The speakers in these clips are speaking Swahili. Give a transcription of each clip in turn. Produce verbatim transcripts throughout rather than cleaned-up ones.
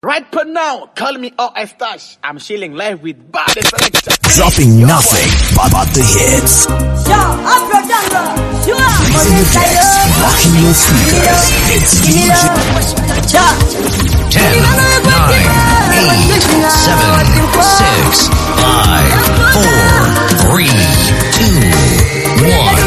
Right per now, call me O S Stash. I'm chilling live with Bad Selector. Dropping nothing but the hits. Raising your decks, rocking your speakers. It's D J. Ten, nine, eight, seven, six, five, four, three, two, one.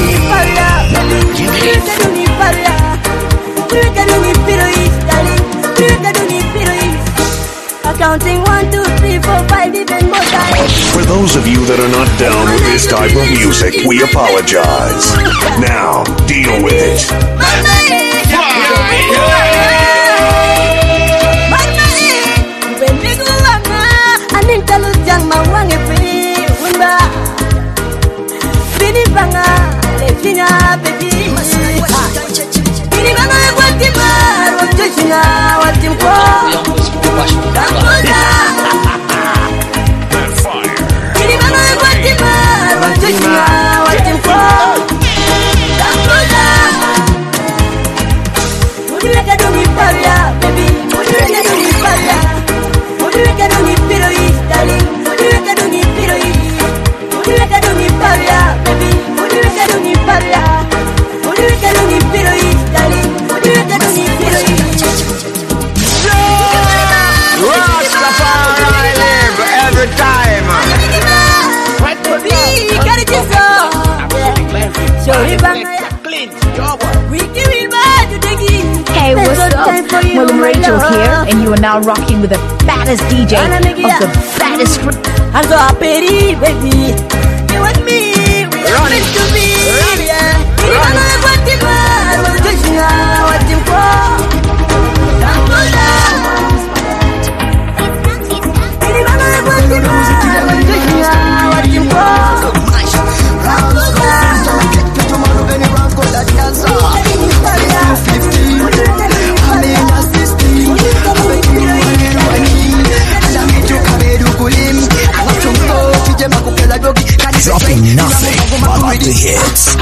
Counting one, two, three, four, five, even more time. For those of you that are not down with this type of music, we apologize. Now, deal with it. Hey, what's up? William Rachel here, and you are now rocking with the baddest D J of the baddest. I'm so happy, baby. You and me, we are meant to be. Dropping nothing but the hits.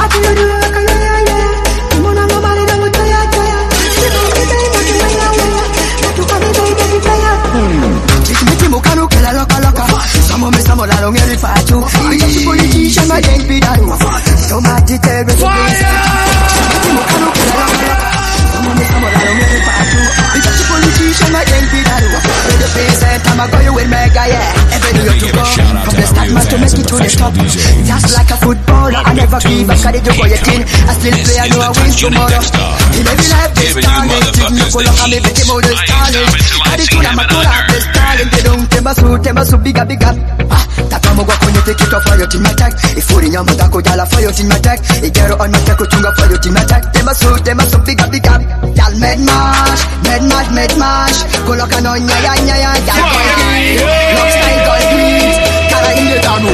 Just like a footballer, I never give up. Carry you go your team. I still play, I know I win tomorrow. In every life, this talent. You go look at me, bet you more this talent. I did tune, I'm a good at this talent. They don't tell me so, tell me so big up, big up. Ah, that I'm a go when you take it off for your team attack. If you're in your mother, go jala for your team attack. If you're on my tack, go chunga for your team attack. Tell me so, tell me so big up, big up. Y'all mad mash, mad mash, mad mash. Go look at on ya, ya, ya, ya. Y'all boy, look style, gold greens. Cara in the down.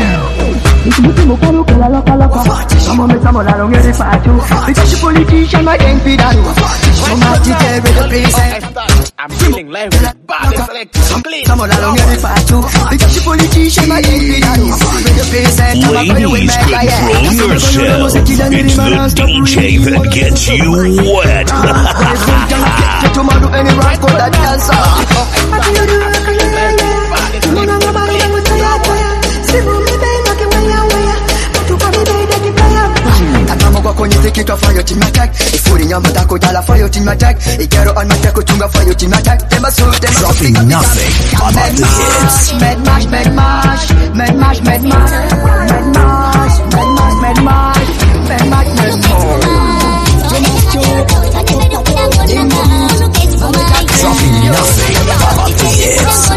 Some of some of I don't get it for you. Because the politician I ain't be done. Some of the tell with the place. I'm feeling live with Bad Selector. Some of I don't get it for you. Because the politician I ain't be done. With the place. Ladies, control yourself. It's the D J that gets you wet. Tomorrow any rock or that dancer. When you take it off for your team attack, if you're in your mother, go jala for your team attack. If you're on my tack, go chunga for your team attack. Them a suit, them a dropping nothing but the hits. Mad mash, mad mash, mad mash, mad mash, mad mash, mad mash, mad mash, mad mash, mad mash. Dropping nothing but the hits.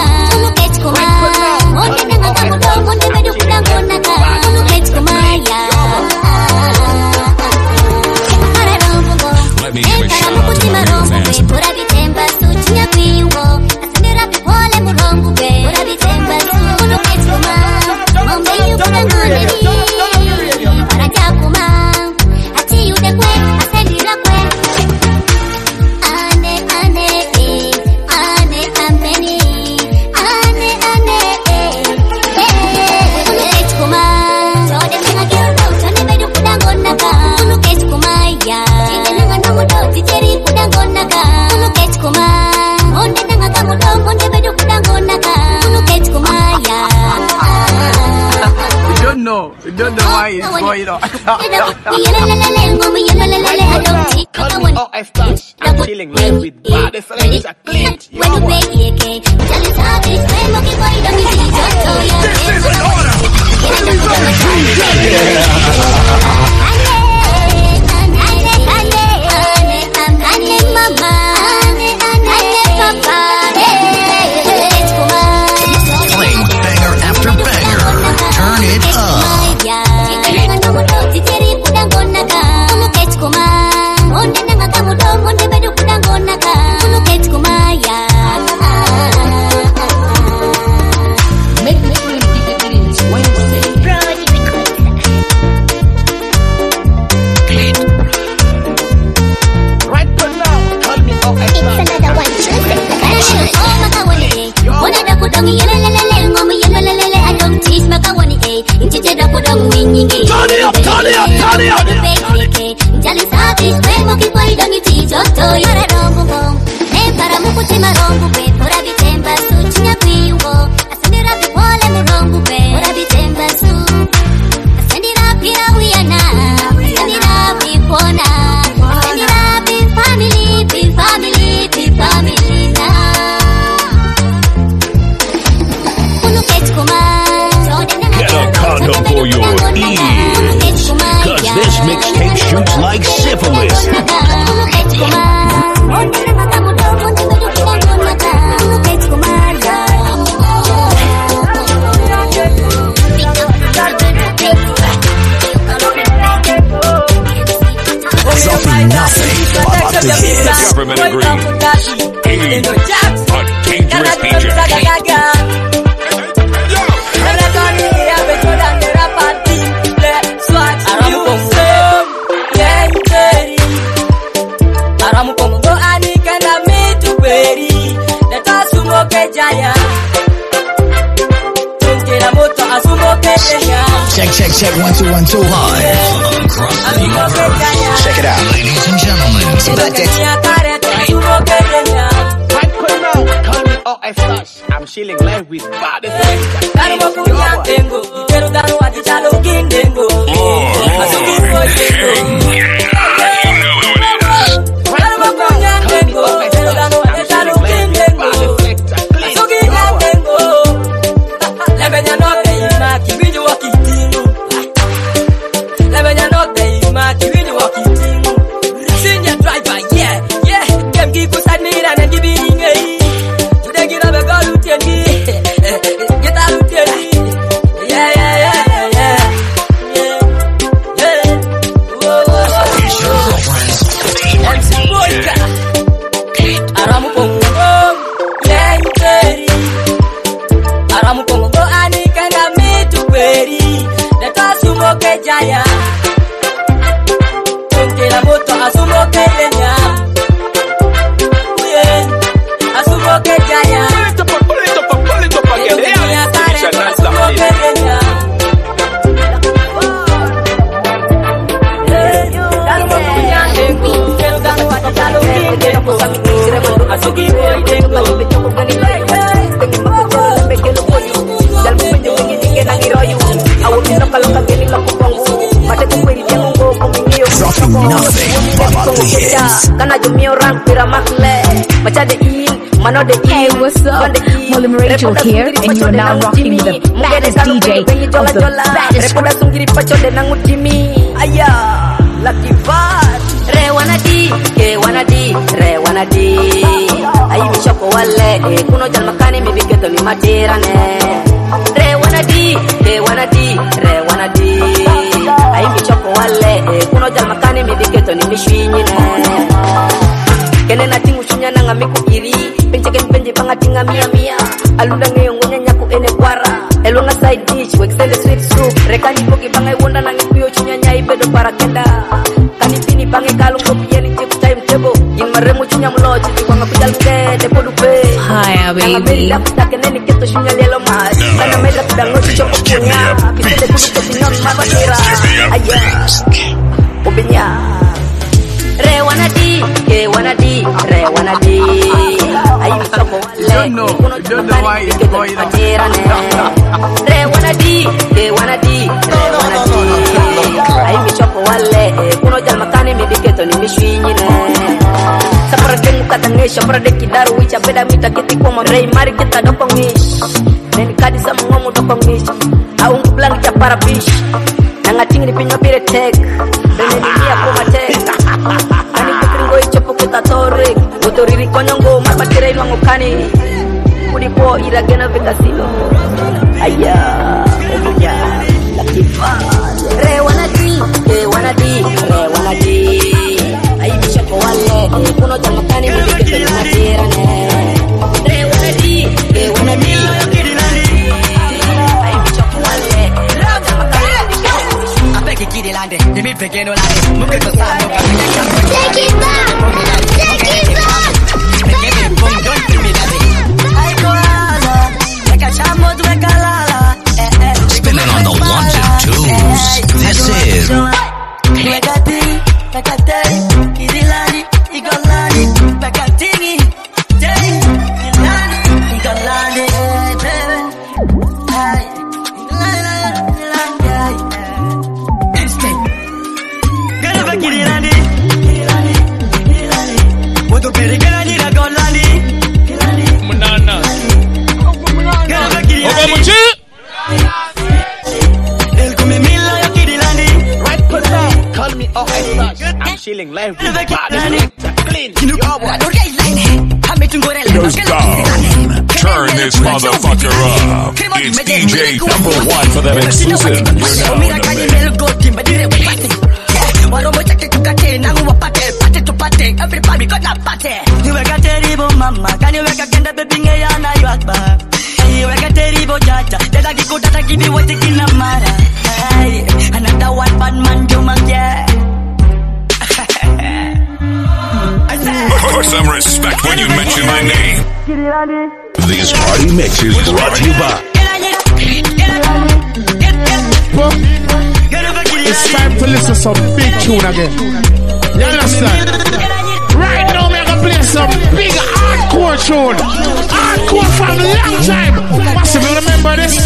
Let me give a shout out to my real fans. You don't know why it's going on. Call me O F Touch. I'm chilling live with body selector Clint. When you pay K K, tell us how this way, monkey boy, don't you see just so you This is an order. Playing banger after banger. Turn it up. Turn it up, turn it up, turn it up. Get a condom for your ears, cause this mixtape shoots like syphilis. Dropping nothing but the hits. Government agreed. Hey, a dangerous D J. Check, check, check, one, two, one, two, live across the universe. Check it out, ladies and gentlemen. Call me O F Touch. I'm chilling live with body selector Hey, what's up? Mullen Rachel here, and you are now rocking with the baddest D J of the baddest Lucky bad. Re wanna di, ke wanna di, re wanna di. Ayi bichoko wale, kuno jal makani mi bigeto ni matira ne. Re wanna di, ke wanna di, re wanna di. Ayi bichoko wale, kuno jal makani mi bigeto ni mishwinyi ne. Kene na tingu shunya na ngamiku iri, penche ken penje bangatinga mia mia. Alunda ngeyongonya nyaku ene kwara. Elona side dish, we extend the sweet soup. Rekani poki bangai wonda na ngikuyo chunya nyai bedo para kenda. Kani pini bangai kalung kopi yeli tip time table. Yin maremu chunya mlochi, iwanga pijal mke de podupe. Hiya, baby. Nanga meri kutake neni keto shunya lelo mas. Kana meri kudango chuchoko punya. Pisede kudu kopi non mabatira. Aya, obinya. Re wanna di, ke wanna di, re wanna di. Ayi bisoko wale, don't know, don't know why it's going on. Re wanna di, ke wanna di, no, no, no, no. Ay mi choco wale, kuno jal makani mi diketo ni mi shwinyine. Sapara kengu katange, sapara deki daru wicha beda mita kiti kwa rei mari kita dopong nish. Neni kadi sama ngomu dopong nish. Aungu blangi cha para bish. Nangatingi ni pinyo pire tek. Bene ni mia kuma tek. Ani kukringo ichopo kita torik. Utoriri konyongo marbatire inuangu kani. Kudi po iragena vekasino. Aya, omuja, lakifa. Re wanna di, re wanna di, re wanna di. Ayi bishoko wale, kuno jal makani mi diketo ni matira ne. Re wanna di, re wanna di. Ayi bishoko wale, kuno jal makani mi diketo ni matira. Apeki kidi lande, dimi pekeno lande. Muke to sa, muka minaka. Take it back, take it back. Pekene pong don kimi lande. Ay koala, meka chamo tu meka lala. Spinning on the ones and twos. This is Pekati, pekate, kidi lande, igolani, pekatingi, day, ilani, igolani, baby. Ay, ilani, ilani, ay. Instant. Gana bakiri lande, ilani, ilani. Woto peri gana nira golani, ilani. Manana. Gana bakiri lande. Call me off I touch. I'm chilling live with the baddest clean. Goes down. Turn this motherfucker up. It's D J number one for that exclusive. You're now in the mix. Everybody got that party. You wake a terrible mama. Can you wake a kenda baby ngaya na you akbar? You wake a terrible jaja. Dada kiko dada give me what you can amara. Another one bad man do man yeah. Put some respect when you mention my name. This party mix is brought to you by. It's time to listen to some big tune again. You understand? Right now, we're gonna play some big hardcore tune. Hardcore from a long time. Massive, you remember this?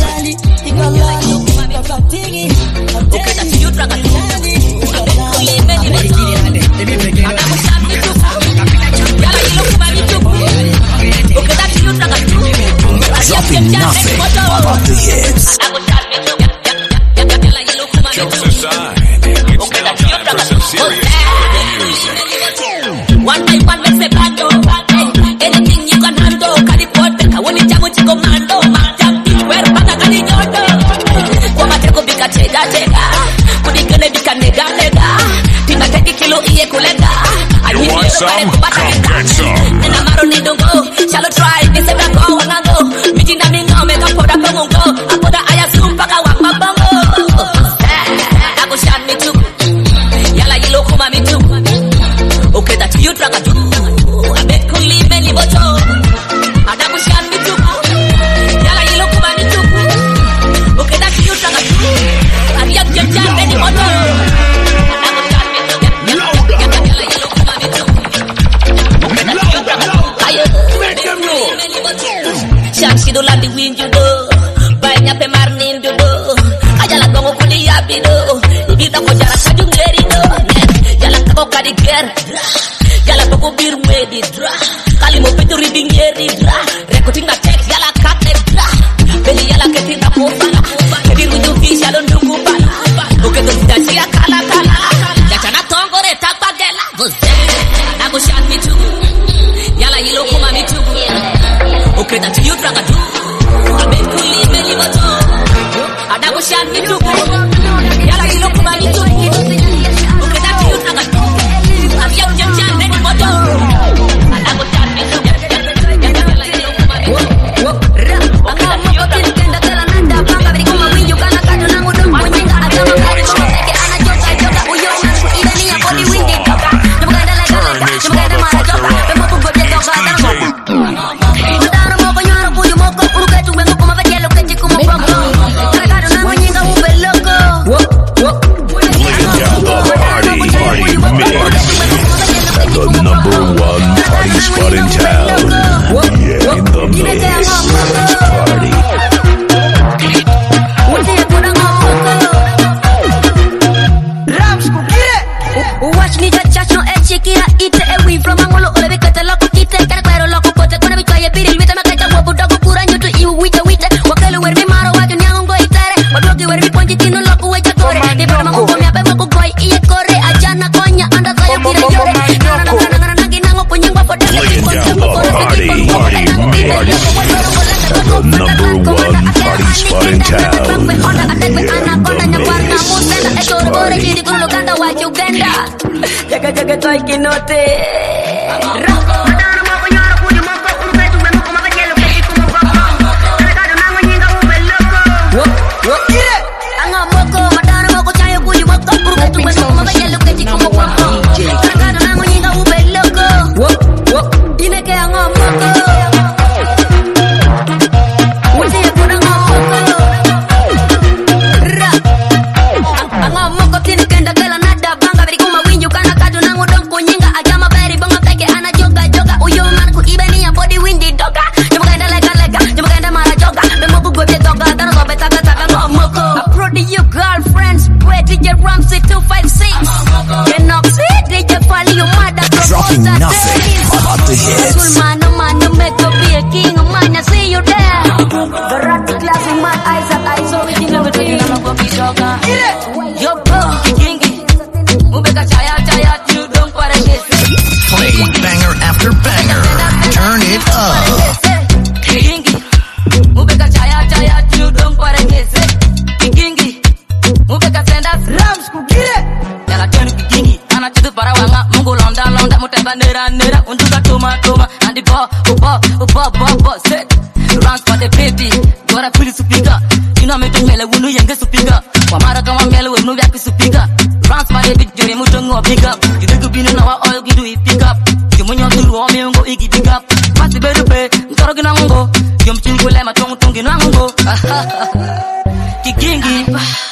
dropping nothing about the hits. Jokes aside, it's now time for some serious music. One by one, let's say bando. Anything you can handle, carry water. I want it, I want to commando. Madam, where Pata can you do? Kwamate bika chega chega. Kudikene bika nega nega. Tina teki kilo iye kulega. You want some? Come get some. And I'm out on it, don't go. Shall I try? This is a go, and I go. Mijina mingo, make up for the bongo. I put the eye soon, paka wak ma bongo. I go shot me too. Yala yellow kuma me too. Okay, that's you drag a do. I bet could leave many boto. I go shot me too. Yala yellow kuma me too. Okay, that's you drag a do. I have just done many boto. She do land the wind you do. Banyak pemarnin do do. Ajala gongo kuli yabi do. Ibita ko jara sajung leri do. Jala kako kadi ger. Jala koko bir wedi dra. Kali mo pitu reading yeri dra. Recording na text jala kate dra. Beli jala keti na kofala. Kedi ruju fisha lo ndugu bala. Oke to sitaji ya kala kala. Jachana tongo re takpa gela. Ako shot me too. Yala yilo kuma me too. Okay, that's you drag a do. I bet could leave many boto. And I go shot me too. Yala you look about me too. Okay, that's you drag a do. I'm young, young, young, many boto. And I go shot me too. Yala you look about me too. Okay, that's you drag a do. Turn this motherfucker up. It's D J. party. The number one party spot in town. Jaga jaga toy kinote. Dropping nothing about the hits. Mano, mano, make you be a king of mine. I see you there. The ratty glass in my eyes, that I saw it in the day. Yo, kingy. Ubeka chaya, chaya, you don't para this. Playing banger after banger. Turn it up. Kingy. Ubeka chaya, chaya, you don't para this. Kingy. Ubeka send us rams, kukire. Yala tenu kingy. Ana chidu para wanga. Mungu londa, londa, muteba nera, nera. Unduka toma, toma. And the ball, ubo, ubo, ubo, ubo. Set. Runs for the baby. Gora pili supika. Ina metu mele wunu yenge supika. Wamara kama mele wunu yaki supika. Runs for the big juri mutu ngo pick up. Gidu binu na wa oil gidu i pick up. Kimunyo tulu wa miongo igi pick up. Masi bedu pe, ntoro gina mungo. Yom chingule matongu tungi na mungo. Kikingi.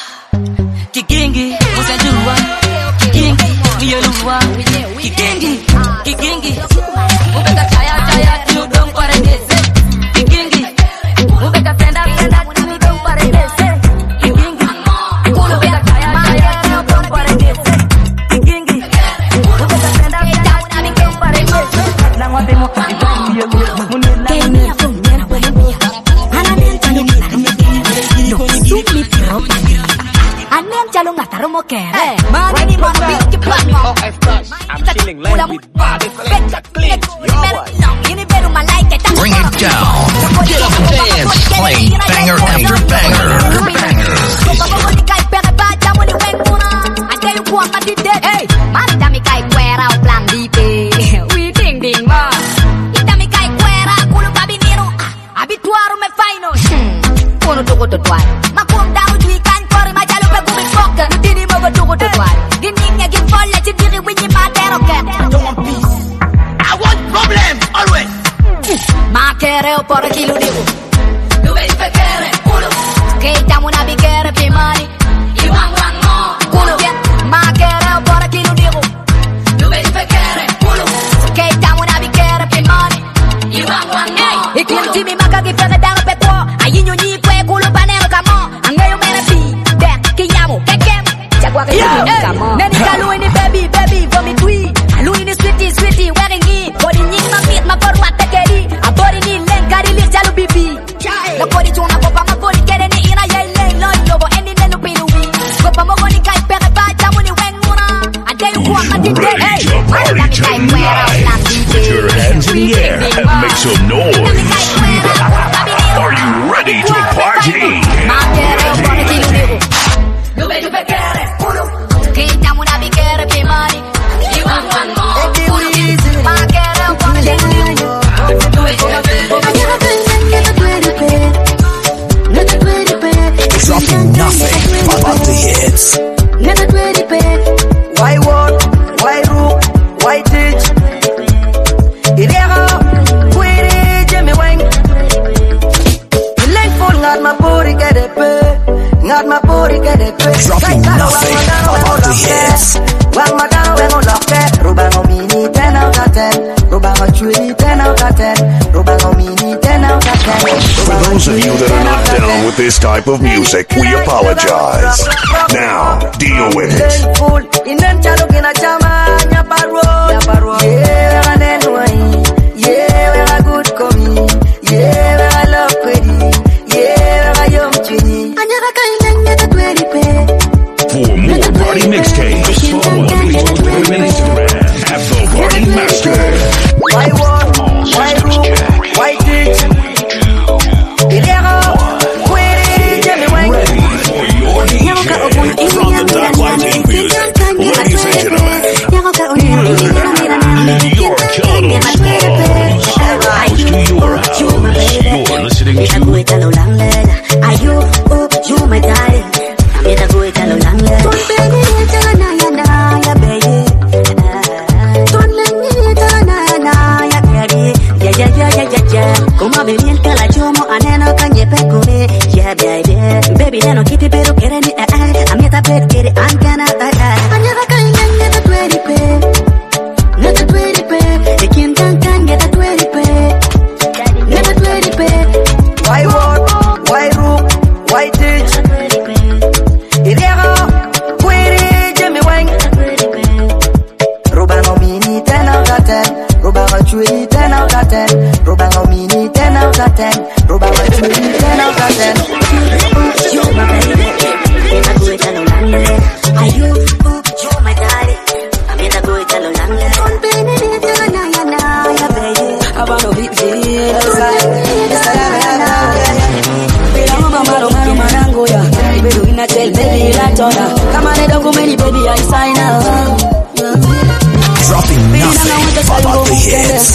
Kikingi. Musenjuwa. Kikingi. Miyeluwa. Kikingi. Kikingi. Ubeka chaya chaya you don't para this. Kikingi. Ubeka senda senda you don't para this. Kikingi. Ubeka chaya chaya you don't para this. Kikingi. Ubeka senda senda you don't para this. Na ngwabe mo ibangi yo munena munena no sumi propa anem chalo ngataro mo kere mani mo pinky black Oh, I flash. I'm chilling live with body flex a clip. Bring it down. Get up and dance. Playing banger after banger. Banger. Hey, manda mi kai kwera o plan di pe. We ding ding ma. Ita mi kai kwera kulo babiniro. Abituaro me faino. Kono to to twai. Ma kum daru di kan kore ma jalo pe gumi koka. Dini mo go to to twai. Gininga gi folle ci diri winyi ma tero ke. I don't want peace. I want problems always. Ma kere o por kilo digo. Tu vedi pe kere kulo. Che damo una bighere pe mani. I wan wan mo. Kulo bien. Ma kere o por kilo digo. Tu vedi pe kere kulo. Che damo una bighere pe mani. I wan wan mo. E kim jimi maka gi pere dano pe to. Ayinyo ni kwe kulo panero kamo. Angayo mera pi. De ki yamo. Kekem. Chagwa ke jimi kamo. Neni kalu ini baby baby for me tweet. Alu ini sweetie sweetie wearing it. Body ni ma fit ma for what tekeri. A body ni len kari lir jalu bibi. La body chona popa ma body kere ni ina ye len lo yobo eni nenu pinu wi. Popa mo goni kai pere ba jamu ni wen muna. Ade yu kwa ma di de. Hey, Party tonight. Put your hands in the air and make some noise. Are you ready to party? Ma kere o body kilo digo. Lu be lu be kere kulo. Che jamu na bighere pe mani. You want one more. Ma kere o body kilo digo. Dropping nothing about the hits. Why what? Why rook? Why teach? Irega, query, Jimmy Wang. Link for not my body get it pay. Not my body get it pay. Dropping nothing about the hits. One madam when on lock it. Rubango mini ten out of ten. Rubango truly ten out of ten. Rubango mini ten out of ten. For those of you that are not down with this type of music, we apologize. Now, deal with it. Yeah, I good coming. Yeah, I love pretty. Yeah, I am chini. For more party mixtapes, follow us on Twitter and Instagram at The Party Master. Why what? Why rook? Why ditch? chomo aneno kanye pekune. Yeah, baby, baby, neno kiti pero kere ni eh eh. Amita pet kere ankana eh eh. Anyara kanya ngeta twenty pe, ngeta twenty pe. Ekin kan kan ngeta twenty pe, ngeta twenty pe. Why walk? Why rook? Why teach? Irego, quere Jimmy Wang. Rubango mini ten out of ten. Rubango chui ten out of ten. Rubango mini ten out of ten. Rubango chui ten out of ten. You my baby, I'm a good and long. Are you? You my darling. I'm in a good and long. Don't be in it, na na na na, baby. I wanna be here. Dropping nothing about the hits.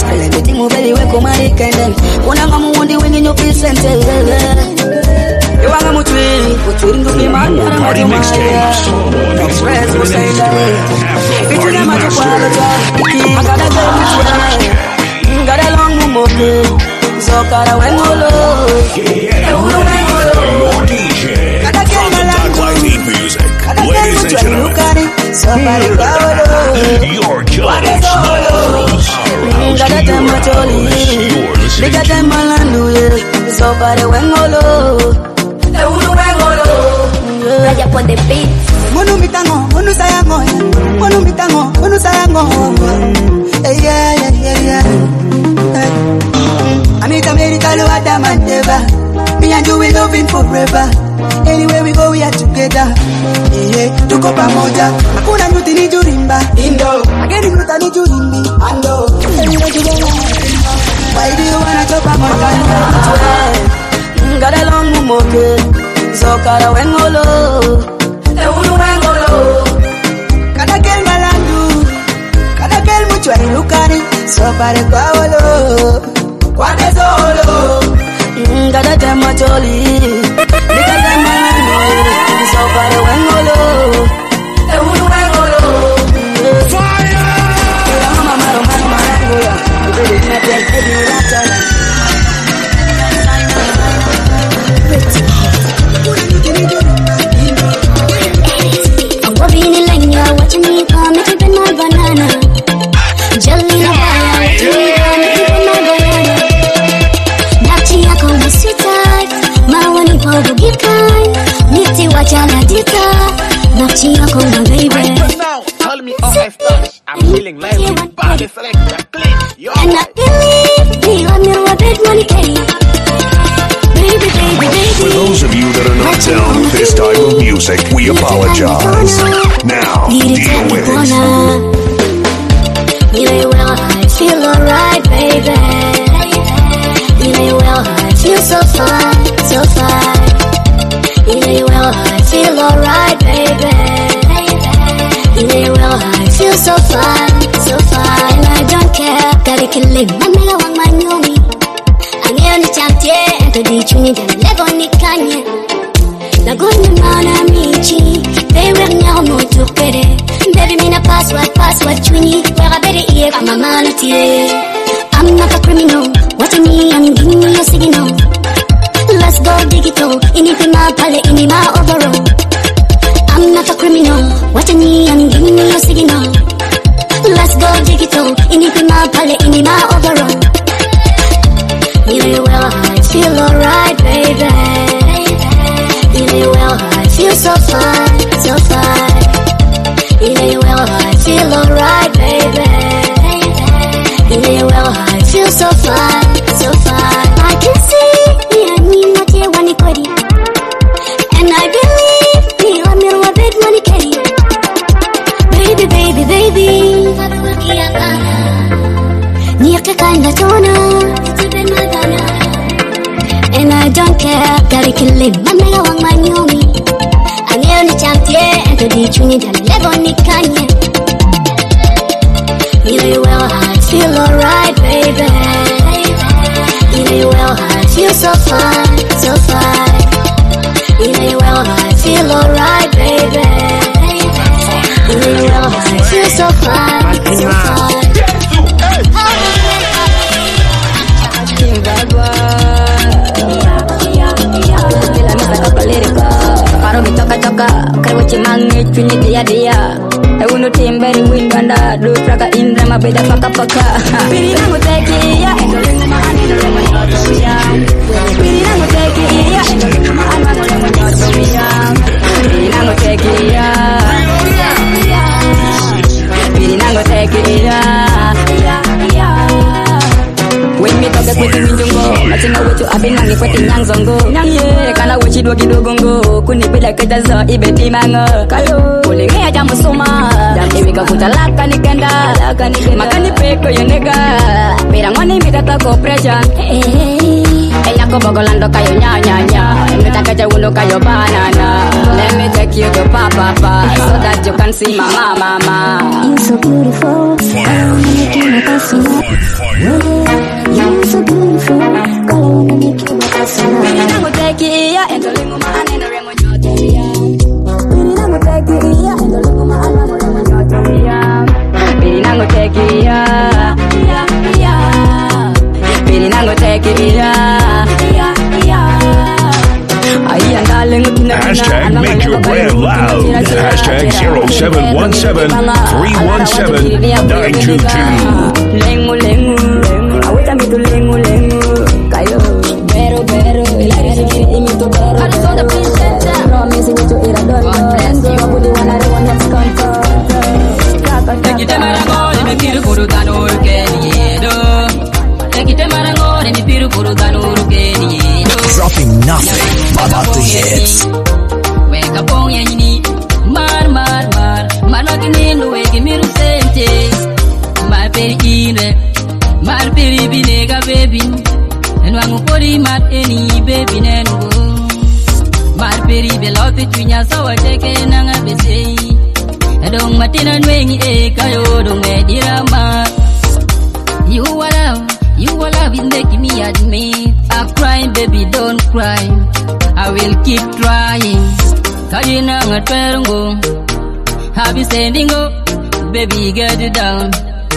Party mixtapes. Ladies and gentlemen, you're killing slows. Raya pon the beat. Monu mitango, monu sayango, monu mitango, monu sayango. Hey yeah yeah yeah yeah. Amita America lo adamanteva. Me and you we loving forever. Anywhere we go we are together. Yeah, tuko pamoja. Hakuna nuti ni jurimba. Indo. Ageni nuta ni jurimbi. Ando. Anywhere you go. Why do you wanna go pamoja? Got a long mumoke. Zokara wengolo. E unu wengolo. Kada kel malandu. Kada kel muchwa ilukani. So pare kwa olo. Kwa tesolo. Gada tema joli. Nika tema landu. So pare wengolo. E unu wengolo. Fire! Mama maro maro marango ya. Baby metal baby ratan. Watching me come and keep my banana. Jelly na baya, watching me come and keep my banana. Dachi yako na sweet type, mawani kwa bugi kind. Niti wajala dita, dachi yako na baby. Now, tell me how I touch. I'm feeling live with body selector, clean. Yo. And I believe me, I'm your big money Kelly. Baby, baby, baby. For those of you that are not down with this type of music, we apologize. Now, deal with it. You know well I feel alright, baby. You know well I feel so fine, so fine. You know well I feel alright, baby. You know well I feel so fine, so fine. And I don't care, gotta kill him. I'm not one man, you me. I'm here to champion, to the tune, and level on the canyon. Nagoni mana michi, baby now mo to kere. Baby me na password, password chuni. Where I better ear, I'm a man at you. I'm not a criminal. What I mean, I'm giving you a signal. Let's go digital. In it my pale, in my overall. I'm not a criminal. What I mean, I'm giving you a signal. Let's go digital. In it my pale, in my overall. You know well I feel alright, baby. You know well I feel so fine, so fine. You know well I feel alright, baby. You know well I feel so fine, so fine. I can see me and me what you want to carry, and I believe me I'm your big money carry. Baby, baby, baby. Niya kinda tona. And I don't care, gotta kill him. I'm not one man, you me. I'm here to champion, and to the tune, and level on the canyon. You know well, I feel alright, baby. You know well, I feel so fine, so fine. You know well, I feel alright, baby. You know well, I feel so fine, so fine. Finyi dia dia Eunu timberi winganda Do traka indra mabeda paka paka Piri nangu teki iya Endo lengu maani no lengu nyoto ya Piri nangu teki iya Endo lengu maani no lengu nyoto ya Piri nangu teki iya Piri nangu teki iya When me talk kweti minjungo Matinga wetu abinangi kweti nyang zongo Nyang ye Kana wechi dua kidogongo Kuni bila kejazo ibeti mango Kayo Kulingea jambo soma Jambi wika kutalaka nikenda Makani peko yenega Pirangoni mitata cooperation Eya ko bogolando kayo nya nya nya Mitaka jawundo kayo banana Let me take you to papa papa So that you can see mama mama You're so beautiful Fire, fire, fire You're so beautiful, girl, I wanna make you my personal. Piri nangu teki iya, endo lengu maane no remo nyoto iya. Piri nangu teki iya, endo lengu maane no remo nyoto iya. Piri nangu teki iya, iya iya. Piri nangu teki iya, iya iya. Ay andale ngutina. Hashtag make your brand loud. Hashtag zero seven one seven three one seven nine two two. Lengu lengu. Awita mitu lengu lengu Kayo Bero bero Ilari sikiri imitu bero Aris on the princess Promise imitu iradon Wapudi wanare wanyati konto Ekite marangole mipiru kuru tanuru keni yedo Ekite marangole mipiru kuru tanuru keni yedo Dropping nothing but the hits. Weka pong yanyini Mar mar mar Mar makininu weki miru sente Mar peri ine Mar peri binega baby Nwangu pori mat eni baby nengo Mar peri belote twinya sawa teke nanga bese Dong matina nwengi e kayo dong edira ma You are love, you are love is making me admit I'm crying baby don't cry I will keep trying Kayo nanga twerungo Happy sending go Baby get it down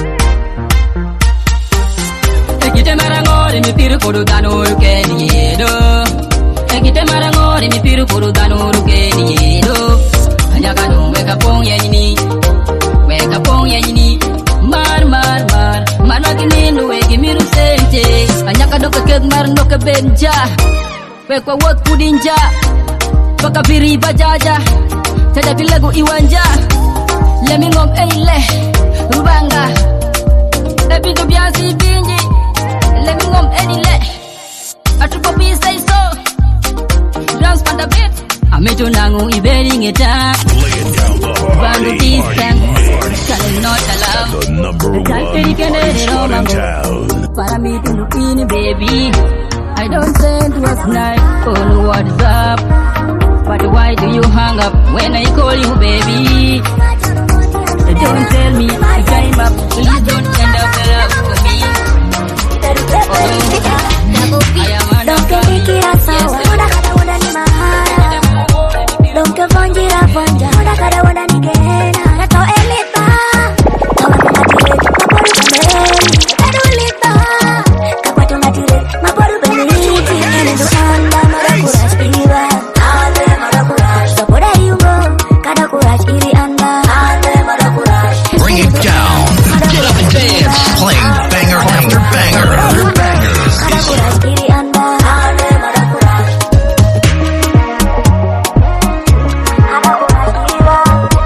Ekite marangore mi piru kodu danuru keni yedo Ekite marangore mi piru kodu danuru keni yedo Anyaka dong weka pong yanyini Weka pong yanyini Mar mar mar Mar makininu weki miru sente Anyaka dong kekek mar no kebenja Wekwa wot pudinja Baka piri bajaja Tada pilagu iwanja Lemi ngom eile Rubanga Ebi to biasi binji Let me ngom anyle Atupo pi say so Dance for the beat Ameto nangu iberi ngeta Bandu distant Kale not allow The number one spot in town. Para me to look in baby I don't send what's night on WhatsApp But why do you hang up when I call you baby Don't tell me I came up Please don't end up the love for me Don't get dikira sawa Muda kada wada ni mahara Don't get vonjira vonja Muda kada wada ni kena Nato elipa Kawa tungatire Maporu bemeli Kadu lipa Kakwa tungatire Maporu bemeli Ene do anda mara kurash iriwa Ande mara kurash Sopoda yungo Kada kurash iri anda Ande mara kurash Bring it down. Get up and dance. Playing banger after banger after banger. Kada kurash iri anda Ande mara kurash Kada kurash iriwa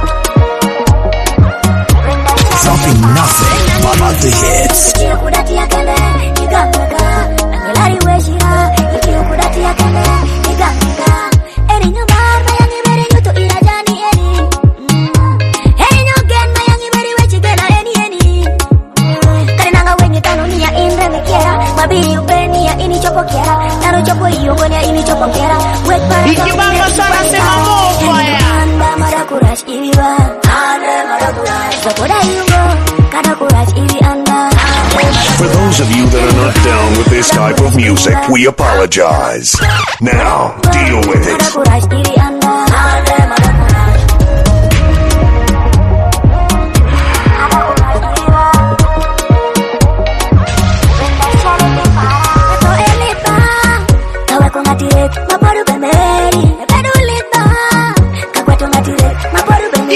Dropping nothing but the hits. Ikiyo kudatia kende Ikameka Angelari weshira Ikiyo kudatia kende Ikameka Eri nyumar Mayangi beri nyutu irajani eri Eri nyogen Mayangi beri wechigena eni eni Karinanga wengi tanu niya indre mekiera Mabiri upeni ya ini chopo kiera Naro chopo iyo konya ini chopo kiera Wek para Ikibamba sana sema mofa ya Anda mara kurash iriwa Ande mara kurash Sopoda yungo Kada kurash iri anda For those of you that are not down with this type of music, we apologize. Now, deal with Kada it. kurash iri anda Ande mara kurash Kada kurash iriwa Wenda shale te para Nato elipa Kawa kongatire Maporu bemeri Nepedu lipa Kakwa tungatire Maporu bemeri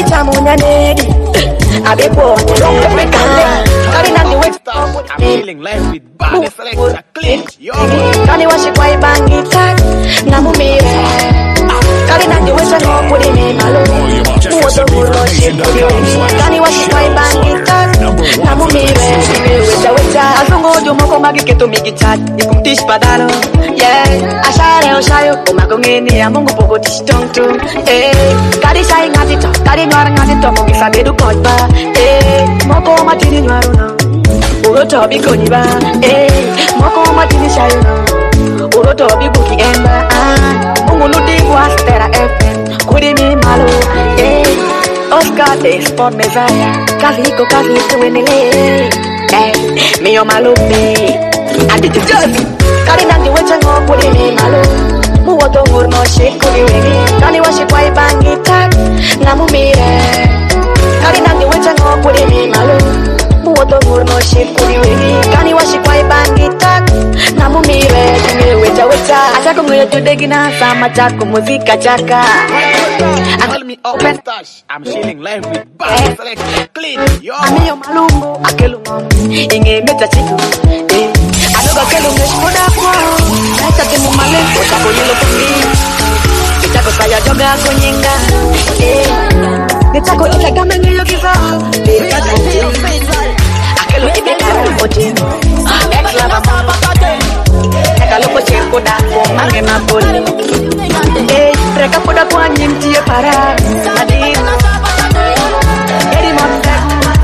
Kali chamu nyanedi Abepo Don't me kale Kali nangi wet I'm feeling life with body selector clean. Yo, Kali washi kwa ibangi tak Namumire Kali nangi wet Kudi me malo Muoto muro shikuri Kali washi kwa ibangi tak Namumire Weta weta Azungo jumoko magiketo migichat Ikumtish padano Yeah Ashare oshayo Umagongeni ya mungu pogo tishtonto Eh Kali shai ngatito Kali nwara ngatito Mungi sabedu kodba Eh Moko matini nwaru no Uroto bikoni ba Eh Moko matini shayo no Uroto bikuki emba Ah Mungu nudi wastera F M Kudi mi malo Eh Oscar de sport mezaya Kazi hiko kazi hiko wenele Eh Miyo malo me Aditi just Kali nangi wecha ngo kudi mi malo Muoto ngurno shik kudi wengi Kali washi kwa ibangi tak Namumire Kali nangi wecha ngo kudi mi malo Muoto ngurno shik kudi wengi Kali washi kwa ibangi tak Namumire Kime wecha wecha Achako nguyo judegina Sama chako muzika chaka call me up and touch. I'm chilling live with body selector clean. Yo, Amiyo malungu Akelungo Inge mecha chiku Eh Anuga kelungo Shkoda kwa Acha timu malengo Tako nilo kundi Nitako saya joga kunyinga Eh Nitako ilaga mengeyo kiza Bika zanji Akelu ibe kara Ojin Ekla mama Ekalo po chirko dako Mange na boli Eh Reka poda kwa nyinti ya para Adi Eri monte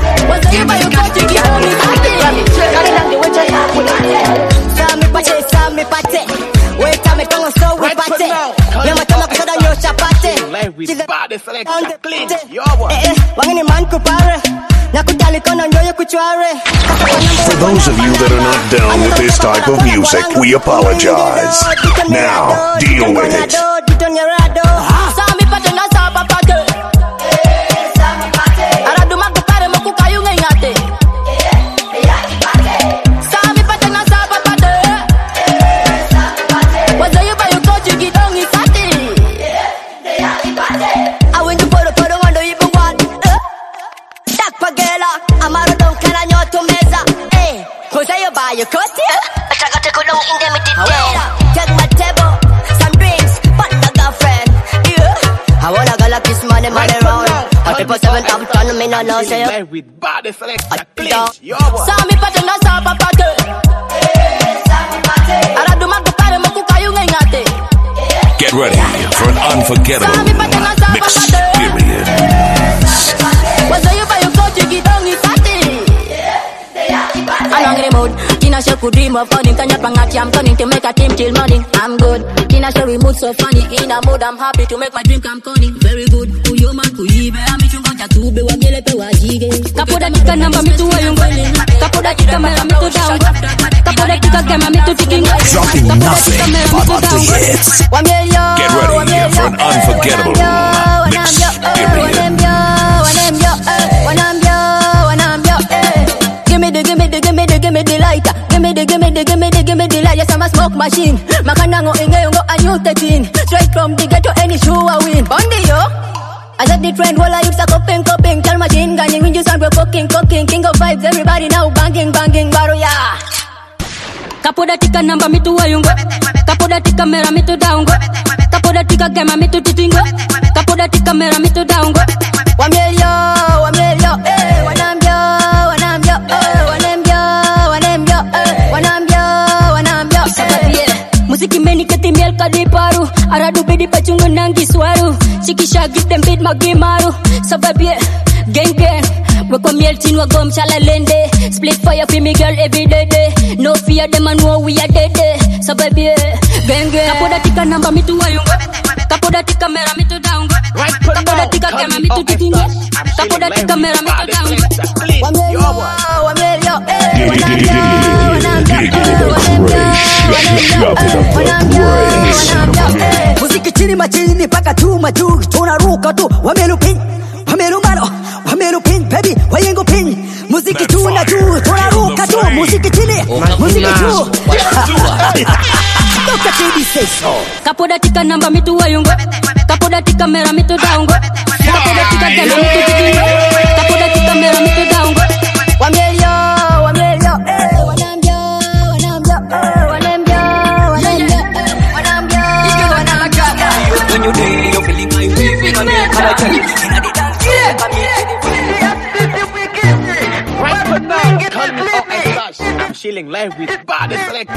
Kari nangi wecha ya kuli Sami pate, sami pate Weta me tongo so we pate Nyama tama kusada nyosha pate live with body selector clean. Yo, Eh eh, wangini man kupare Nakutali kono nyoyo kuchware For those of you that are not down with this type of music, we apologize. Now, deal with it. Sami pate na sapa pate Aradu magupare mokukayu ngengate Sami pate na sapa pate Wazo yuba yuko chigidongi sati Awinju poro poro wando ibungwan Dak pagela Amaro don kala nyoto meza Eh, kusa yo ba yo koti Atagate kulong indemnity data Take my table Some drinks But my girlfriend Yeah I wanna go like this money money round I people seven top ton me no know say live with body selector clean. Yo, Sami pate na sapa pate Aradu magupare mokukayu ngengate Get ready for an unforgettable experience. Wazo yuba yuko chigidongi sati I'm hungry mood. Kina show could dream of running. Can you bang at I'm turning to make a team till morning. I'm good. Kina show we mood so funny. In a mood I'm happy to make my dream come corny. Very good. Kuyo man kuibe. Ami chungo cha tube wagele pe wajige. Kapoda tika namba mitu wayungo. Kapoda tika mera mitu down. Kapoda tika kema mitu tiking. Dropping nothing but the hits. Get ready for an unforgettable experience. Give me the, give me the, give me the, give me the lighter. Give me the, give me the, give me the, give me the light. Yes, I'm a smoke machine. Makanango inge yungo a new thirteen. Straight from the ghetto, any shoe I win. Bondi yo. I said the trend, while I used to coping, coping. Tell machine gunning, when you sound we're cooking, cooking. King of vibes, everybody now banging, banging, baro ya. Kapoda tika namba mitu wayungo. Kapoda tika mera mitu daungo. Kapoda tika gema mitu titingo. Kapoda tika mera mitu daungo. Wamelio, wamelio, eh, wanambio, wanambio, eh, wanambio, wanambio, eh, wanambio, wanambio, eh. Musiki meni kati miel kadiparu. Aradu bidi pachungu nangi swaru. Shikisha give them beat magimaru. Sababye, gang gang. Wako miel tin wagom chalalende. Split fire for me girl every day day. No fear them and know we are dead day. Sababye, gang gang. Kapoda tika namba mitu wayungo. Kapoda tika mera mitu daungo. Kapoda tika gema mitu titingo. Kapoda tika mera mitu daungo. Wamelio, wamelio, eh, wanambio, wanambio, wanambio, wanambio, eh. Muziki chini machini paka tu majuu. Tunaruka tu wamelupin, wamelumano, wamelupin baby, wayengo pin. Muziki tuna juu, tunaruka tu. Muziki chini, muziki juu. Look at you, this is so. Kapodatika namba mitu wayungo. Kapodatika mera mitu daungo. Kapodatika gana mitu tidingo. Kapodatika mera mitu daungo. Wamelio, wamelio, eh, wanambia, wanambia, eh, wanambia, wanambia, eh, wanambia, wanambia. When you day, you're feeling my way. Come here, come here. Right now, call me O S Stash. I'm chilling live with Body Selector.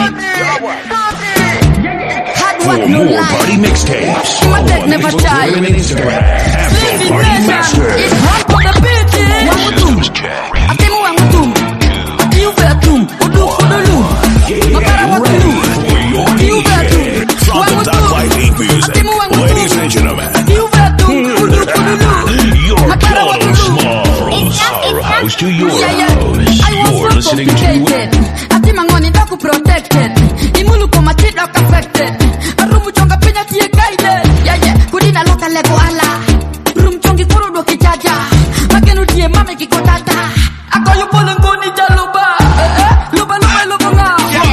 For more party mixtapes, follow on Facebook and Instagram. Afro Party Master. It's hot for the bitches. Wangutum, atemu wangutum, akiubetum, udu kudulu, mapara wakulu, akiubetum, wangutum, atemu wangutum, ladies and gentlemen, akiubetum, udu kudulu, you're mapara going wakulu. small. Our house to yours. Yeah, yeah. You're listening to Ati mangoni doku protected. Imulu koma tidok affected. Arumu chonga pinya tiye guided. Yeah, yeah. Kudina loka lego ala. Rum chongi kurudo kijaja. Magenu tiye mame kikotata. Ako yu pole ngoni jaluba. Eh, eh. Luba, luba, luba nga.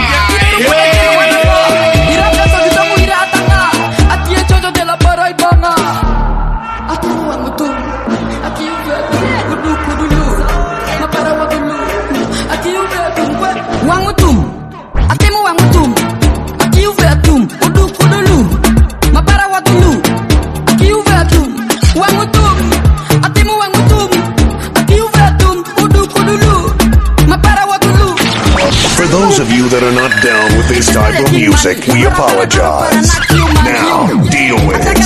Irata sa kitamu irata nga. Ati ye chojo de la baray banga. Ati wangutu. Ati yuve. Kudu kudulu. Mapara wakulu. Ati yuve. Wangutum, atemu wangutum, akiuvetum, udu kudulu, mapara watulu, akiuvetum, wangutum, atemu wangutum, akiuvetum, udu kudulu, mapara watulu. For those of you that are not down with this type of music, we apologize. Now, deal with it.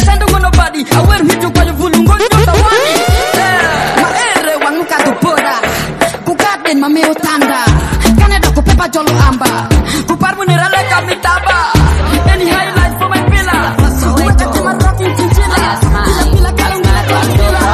Jolo amba, kupar mineral kami taba. Any highlights for my pillar? Buat aja maratin cincina. Bila bila kalau nggak ada bila.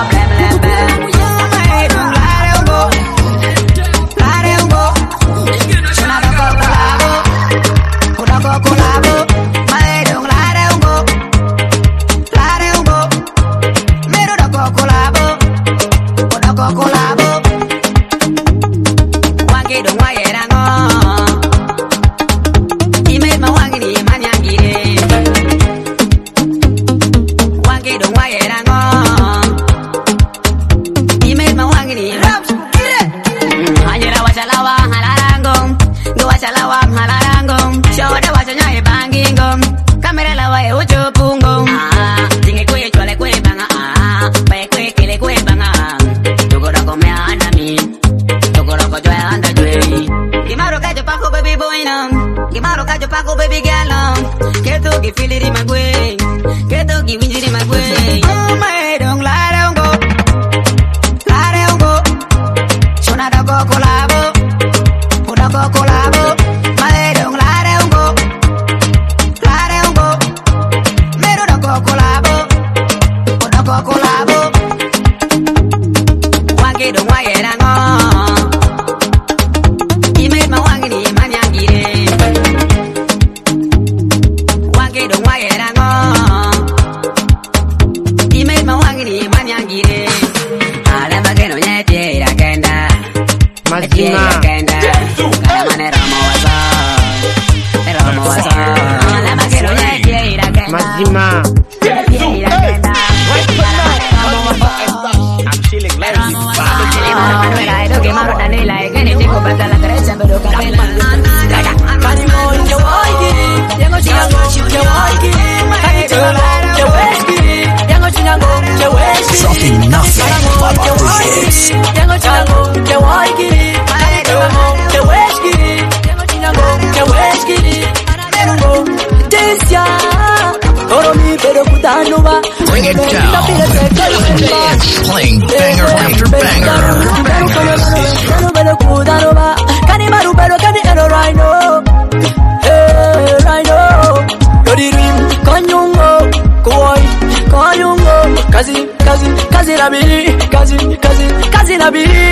Dropping nothing but the hits. Bring it down. Playing banger after banger. Kazi, kazi, kazi na bili, kazi, kazi, kazi na bili.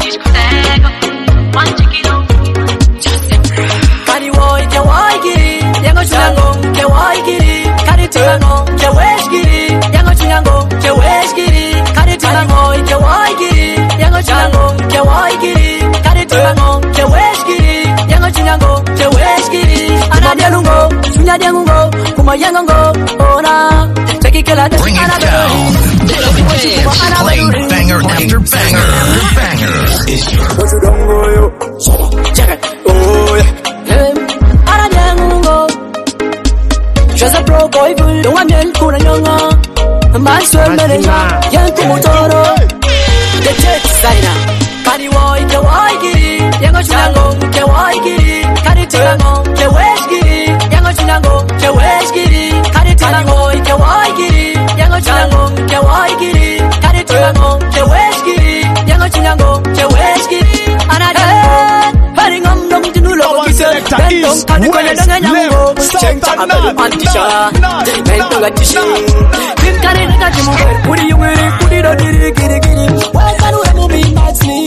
Kani woi ke woi giri, yango chinango ke woi giri, kani tinango ke wesh giri, yango chinango ke wesh giri, kani tinango ke woi giri, yango chinango ke woi giri, kani tinango ke wesh giri, yango chinango ke wesh giri. Anadia Yanungo, Sunya Yango, Kuma Yango, Ona, Taki Kala, bring it down. Playing banger after banger after banger. What you don't go, yo. Check it. Oh, yeah. Ara Yango. Just a pro boy, don't want me to Kuranga. Man, swim, Yanko Motoro. The church designer. Kari woi ke woi giri, yango chinango ke woi giri, kari tirango ke wesh giri, yango chinango ke wesh giri, kari tirango ke woi giri, yango chinango ke woi giri, kari tirango ke wesh giri, yango chinango ke wesh giri. Anada, hari ngam dong tinulo kise, bentong kani kone dengan yango, ceng abelu antisha, bentong atishi, kim kari nega kimu ber, kuri yungiri kuri do diri giri giri, wai kanu emu mi matli.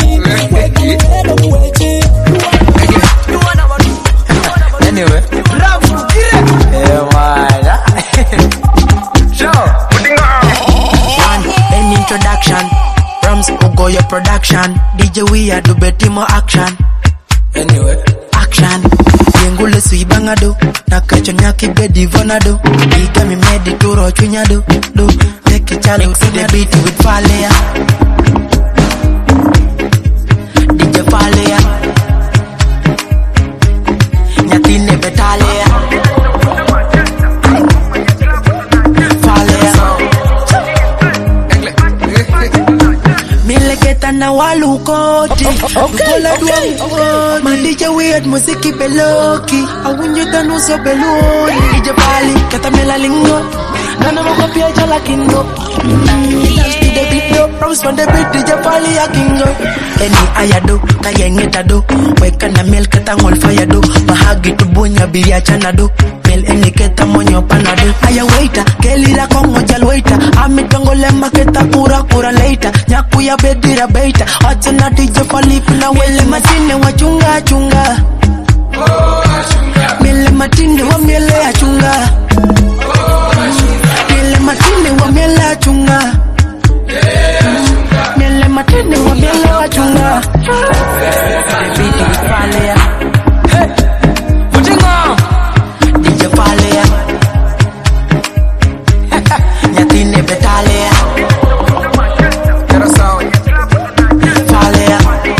Anyway, yeah, man. Sure. One, an introduction. From Ugo your production. D J we are do better more action. Anyway, action. Yengule suibangado. Nakacho nyaki bedi vonado. Ika mi medi turo chunyado. Do take it challenge to the beat with Falea. D J Falea. Nyatine betalea. Falea. Mileketa na walukoti. Ukola duwa. Man D J weird musiki beloki. Awunyo danu so beloni. D J Fali kata melalingo. Nana moko pia jala kingo. Dance to the beat do. Promise from the beat D J Fali a kingo. Eni ayado, kaya ngeta do. Weka na mel kata ngol fire do. Mahagi tubunya biria chana do. Mel eni keta monyo panado. Aya waita, kelira kongo jal waita. Amitongo lema keta kura kura later. Nyaku ya bedira baita. Achana D J Fali pina wele matine wachunga chunga. Mele matine wa mele achunga. Mele matine wa mele achunga. Mele matine wa mele achunga. Beat with Falea. Hey, putting on D J Falea. Nyatine betalea. Falea.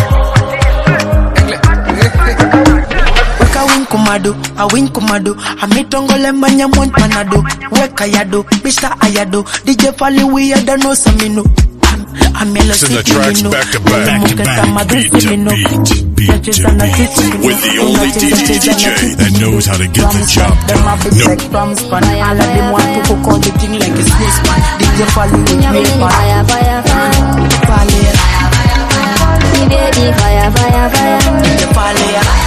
Weka win kumado, a win kumado. A mitongole manya mon panado. Weka yado, Mister Ayado. D J Fali we ada no samino. Send the tracks back to back, back to back, beat to beat, beat to beat, with the only D J that knows how to get the job done. No. All of them want to call the thing like a snake man. D J Fali with me, fire, fire, fire, fire, fire, fire, fire, D J Fali.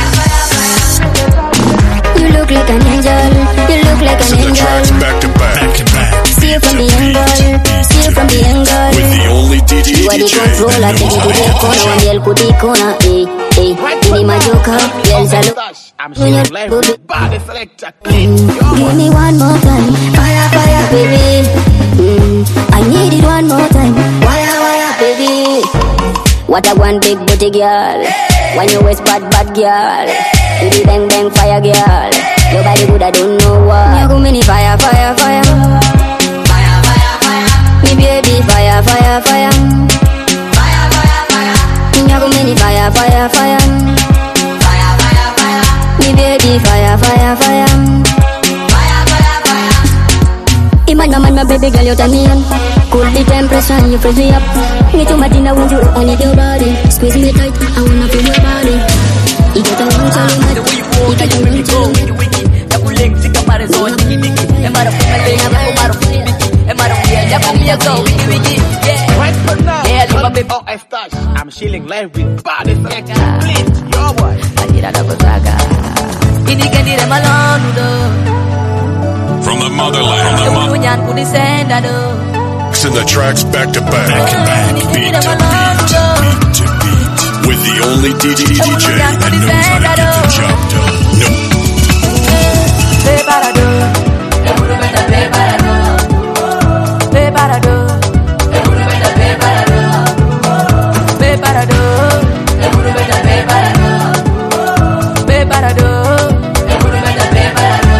You look like an angel, you look like an Send the angel. tracks back to back, back to back, See you from the angle, see you from the angle. with the only D J You are the controller, take it to the corner, one girl put the corner, eh, eh. Give me my joker, girls I look. I'm showing life with body selector. Give me one more time, fire, fire, baby. Mm, I need it one more time, fire, fire, baby. What a one big booty girl. When you waist bad, bad girl. You the bang, bang, fire girl. Your body good, I don't know what. You go mini fire, fire, fire. Fire, fire, fire. Me baby, fire, fire, fire. Fire, fire, fire. You go mini fire, fire, fire. Fire, fire, fire. Me baby, fire, fire, fire. Fire, fire, fire. Imagine my, my baby girl, you turn me on. Cool the temperature, you freeze me up. Me to my dinner, want you on your body. Squeeze me tight, I wanna feel your body. You got a one time, you got a one time. Ya kuling sika pare so diki diki. Emara pumele ya kumaro diki. Emara kuya ya kumia go wiki wiki. Yeah, Right for now, yeah, the baby. oh, I stash. I'm chilling live with body selector. Please, your boy. Ajira da kosaga. Ini kendire malonu do. from the motherland. From the mother- Punyan kuni senda do. Send the tracks back to back, back to back, beat to beat, beat to beat, with the only D J that knows how to get the job done. No. Preparado, preparado, preparado, preparado, preparado, preparado, preparado.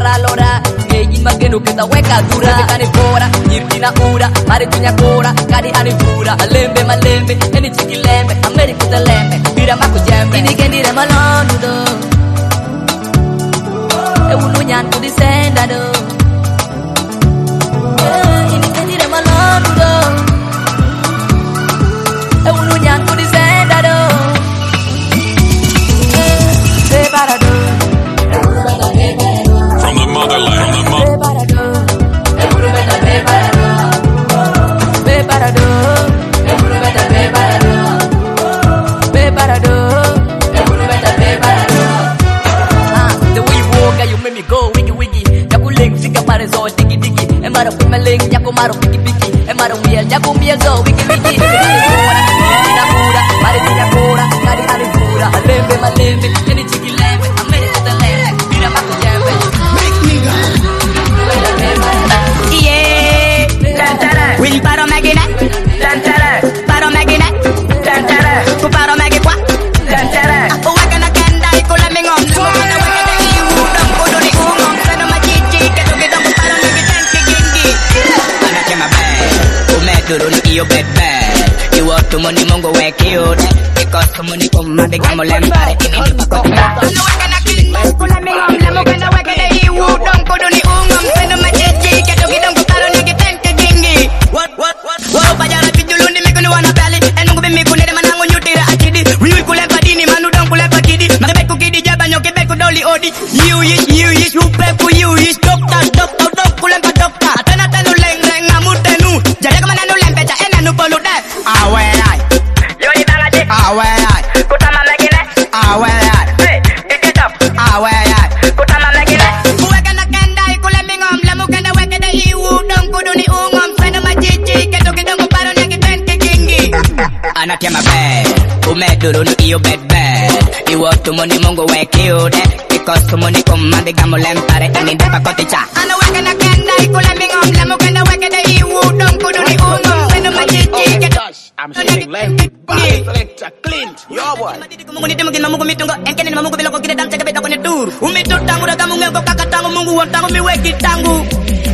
lora lora Ngeji mageno kita weka dura Bekane fora, nyirtina ura Mari punya kora, kadi hani pura Lembe malembe, eni chiki lembe Ameri kita lembe, bira mako jembe Ini kendire malonu do E ulu nyanku disenda do Ini kendire malonu do E ulu nyanku disenda do Be para do From the motherland, the motherland. The way you walk, you make me go wiggy wiggy. Jago ling, sika pare zo diggy diggy. Emaro put my ling, jago maro picky picky. Emaro miel, jago miel zo wiggy wiggy. Ina pura, pare tina pura, kari hari pura. Alembe malembe, jeni chiki lembe, amere kata lembe, bira mako jembe. Make me go. Yeah, tantara. Will paro magina, tantara. Paro magina, tantara. Ku paro magi kwa, tantara. Uweka na kenda ikula mingom. Sumana weka na iwu, dong kudu ni ungom. Sano machichi, ketu kidong ku paro magi tenki gingi. Anakema bad, umeduru ni iyo bad bad. Iwo tumuni mungu we cute. Because tumuni kumade kamo lempare. Ini ni pakota. Ano weka na kenda ikula mingom. Lamo kenda weka na iwu, dong kudu ni ungom. Sano machichi, ketu kidong ku paro magi tenki gingi. What, what, what? Wow, pajara pijulu ni mikuni wana pali. Enungu bimi kunere manangu nyutira akidi. Wiwi kulempa dini, manu dong kulempa kidi. Makebeku kidi jabanya, kebeku doli odi. You is, you is, you peku, you is. Dokta, dokta, dok kulempa dokta. Atena tenu leng, leng, amutenu. Jare kama nanu lempecha, ena nupolu de. Awe ay. Yo ni tangaji. Awe ay. Kutama megine. Awe ay. Hey, get up. Awe ay. Kutama megine. Uweka na kenda ikule mingom. Lamu kenda weke de iwu, dong kudu ni ungom. Senu machichi, ketu kidongo paro nyaki tenki kingi. Anatia mabed, umeduru ni iyo bad bad. Iwo tumuni mungu we cute. Because tumuni kumande gamo lempare. Eni depa koticha. Ano weke na kenda ikule mingom. Lamu kenda weke de iwu, dong kudu ni ungom. Senu machichi, ketu I'm sharing life with bad selector Clint, your boy. Mungu ni timukin mamungu mitungo. Enkeni ni mamungu biloko kide damche kabeta kwenye duru. Umitu tangu daga mungu yako kaka tangu mungu wa tangu miweki tangu.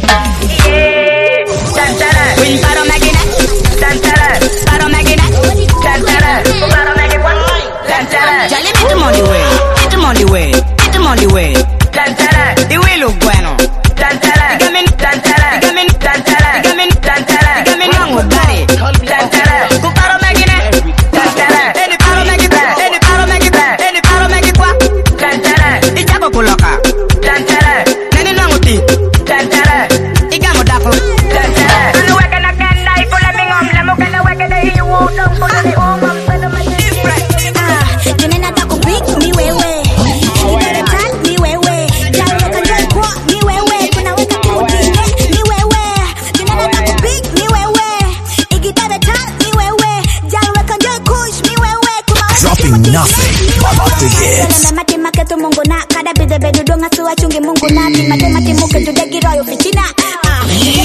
Yeah, tantara. Win paro magina, tantara. Paro magina, tantara. Paro magina, tantara. Jale get them on the way, get them on the way, get them on the way. Tantara, the way look bueno. Tantara, gamin, tantara, gamin, tantara, gamin, tantara, gamin mango bari. Tantara, kuparo magina, tantara. Any paro magina, any paro magina, any paro magina. Tantara, ichako kuloka. Tantara, nani nanguti. Tantara, igamo dafo. Tantara, anu weka na kenda ikule mingom. Lemu kenda weka de iwu, dong kudu ni ungom. Senu majifre. Ah, junena taku big ni wewe. Igidere tal ni wewe. Jalo weka njoi kwa ni wewe. Kuna weka kimutine ni wewe. Junena taku big ni wewe. Igidere tal ni wewe. Jalo weka njoi kush ni wewe. Kuna weka Dropping nothing about the hits. Sele mati maketu mungu na. Kada bide bedu donga suwa chungi mungu na. Timate mati muke judegi royo fichina. Ah,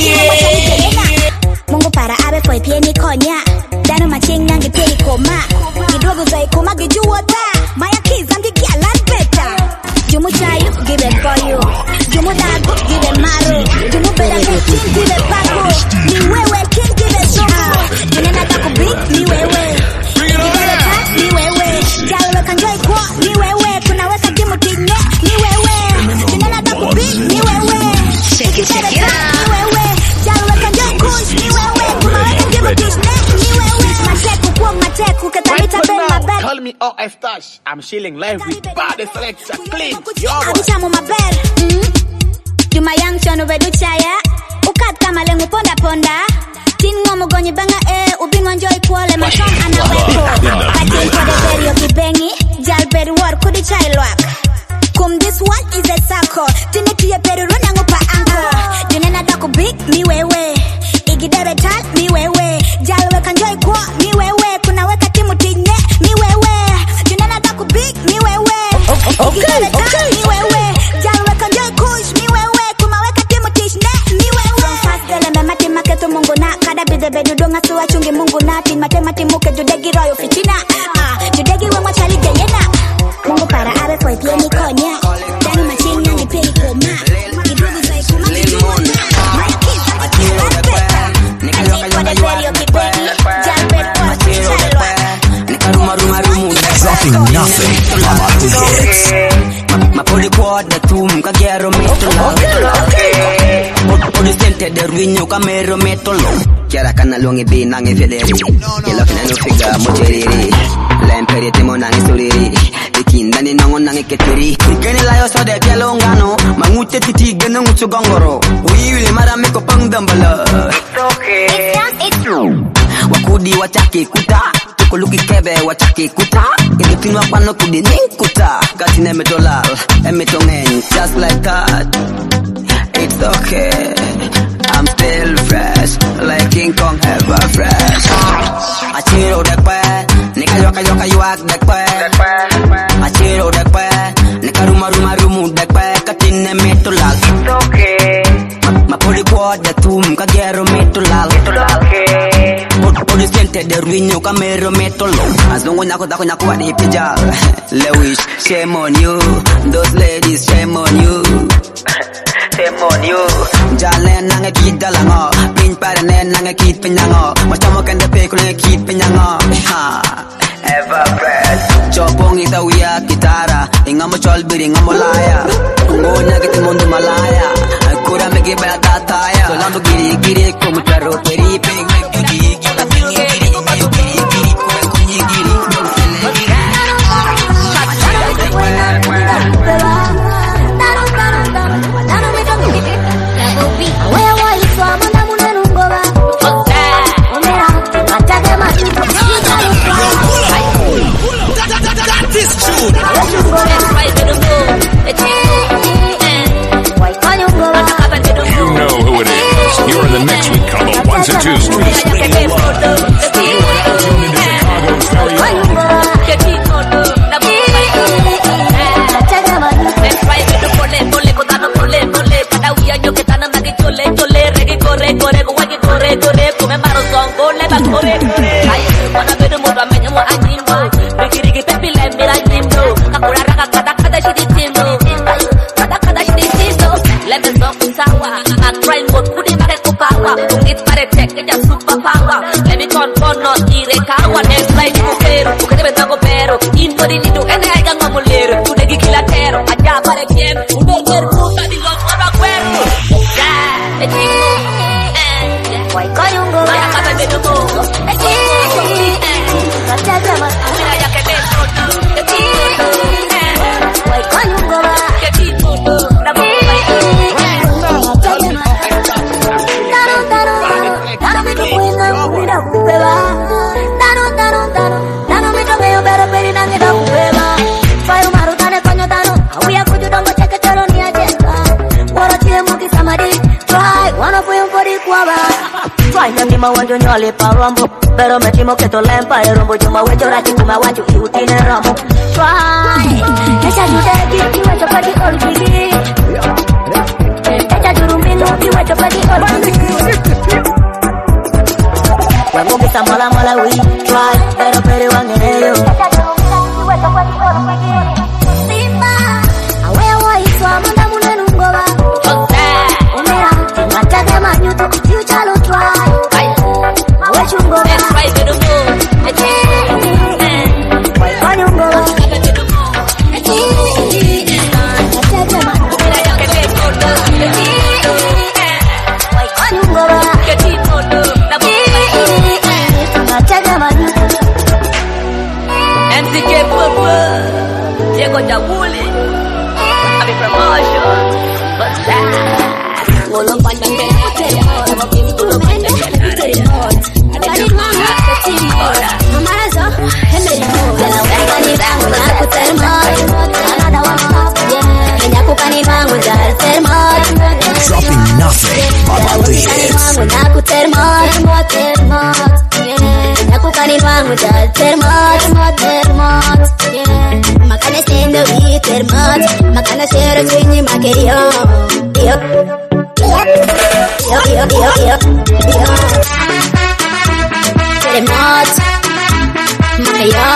mungu para abe foi pie ni konya. Dano maching nyangi pie ni koma. Kidogo zai koma gijuota. Maya kids angi kialan beta. Jumu chayu give it for you. Jumu dagu give it maru. Jumu beda kuchin give it paku. Ni wewe king give it soku. Junena taku big ni wewe. Igidere tat ni wewe. Jalo kanjoi kwa ni wewe. Kuna weka jimu tinye ni wewe. Junena taku big ni wewe. Igidere tat ni wewe. Jalo weka njoi kush ni wewe. Kuna weka jimu tinye ni wewe. Mateku kwa mateku katamita ben mabed. Call me O F Tash. I'm chilling live with bad selector Clint, your boy. Abichamu mabed. Juma yang chono vedu chaya. Ukat kama lengu ponda ponda. Tin ngomu gonyi banga eh. Ubin wanjoi kuole machon anaweko. Katin kode berio kibengi. Jal bedu war kudi chai luak. Kum this one is a circle. Tini tuye peru runa ngupa anko. Junena taku big ni wewe. Igidere tal ni wewe. Jal weka njoi kwa ni wewe. Kuna weka timu tinye ni wewe. Junena taku big ni wewe. Igidere tal ni wewe. Jal weka njoi kush ni wewe. Kuma weka timu tishne ni wewe. Fasdele me mati maketu mungu na. Kada bide bedu donga suwa chungi mungu na. Tin mate mati muke judegi royo fichina. Ah, judegi wengwa chali jayena. Mungu para abe foi pie ni konya. Dani maching nyangi pie ni koma. gente de ruiño camero metolo. Chiara canalong ibi nang ifederi. Yelo finano figa mocheriri. La imperie temo nang istoriri. Ikinda ni nangon nang iketiri. Ikene layo so de pialongano. Mangute titi genong utsugongoro. Uiwili marami ko pang dambala. It's okay. It's true. Wakudi wachaki kuta. Tukuluki kebe wachaki kuta. Indutinwa pano kudi ninkuta. Katine metolal. Emetongeng. Just like that. It's okay. I'm still fresh, like King Kong ever fresh. Achiro dekwe, nika yoka yoka yuak dekwe. Achiro dekwe, nika ruma ruma rumu dekwe. Katine metolal. It's okay. Mapoli kwa de tum kagero metolal. Podi siente de ruiño camero metolo. Azongo nyako dako nyako wadi pijal. Lewis, shame on you. Those ladies, shame on you. Shame on you. Jalen nange kit dalango. Pin para nen nange kit pinyango. Mastamo kende pekul nange kit pinyango. Ever fresh. Chopong ita uya kitara. Inga mo cholbiri inga mo laya. Ngonya kiti mundu malaya. Kura megi bela tataya. Solambo giri giri kumu charo peri peng me giri giri giri giri giri giri kunyi giri. You know who it is. You're in the mix with Carlo Ones and Twos. You are tuned into Chicago's very let me confront not dire kawa next like pero porque debe estar pero inforilito ene hay gango molero tu de kilatero allá para quien un dolor puta digo para cuerpo ya de ti guay coyungo ya cada vez no go de ti ya ya más mira ya que te soto de ti guay coyungo que ti na voy Nandima wanjo nyole pa rombo pero metimo que to lempa e rombo juma we jora ti kuma wanjo i utine rombo try esa jude ki ki we to padi all bigi esa juru minu ki we to padi all bigi wango bisa mala mala we try pero pero wangeyo esa juru minu ki we to padi all bigi simba awe wa iswa munda munda nungoba umera mata de manyu to you chalo try chungo let's fight to the moon why can't you go M C K Papa Diego Jabuli Abi promotion but that Wolong panjang hotel Sama pilih dulu main Dropping nothing but the hits. Makanya sendo i termat, makanya sero swinyi make yo yo yo yo yo yo yo termat make yo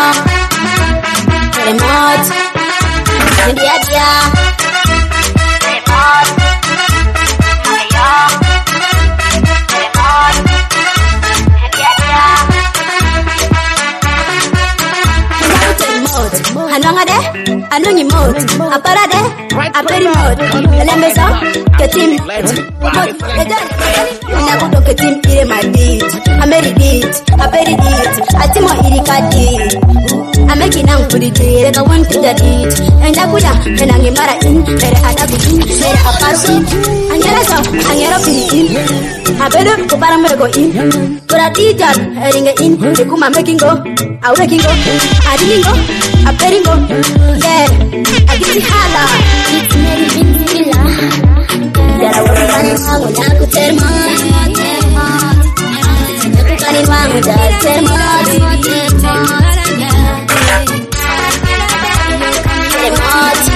termat dia dia termat make yo termat dia dia Hanong ade, anu nyimot, apara de, apari mot, lele Mesa, ketim, nakuto ketim ire madit, ameridit, aperidit, atimo irikati, amekina nkuditi, reka one to the dit, enda kuda, ena ngimara in, mere adagu in, mere aparu in, angera so, angera piritin, abelu kupara merego in, kura tijar, eringe in, dekuma making go, awaking go, ading go, apering go, yeah, agiti hala, it's meri vintila. Dara wakani wangu naku termati Wakani wangu da termati Termati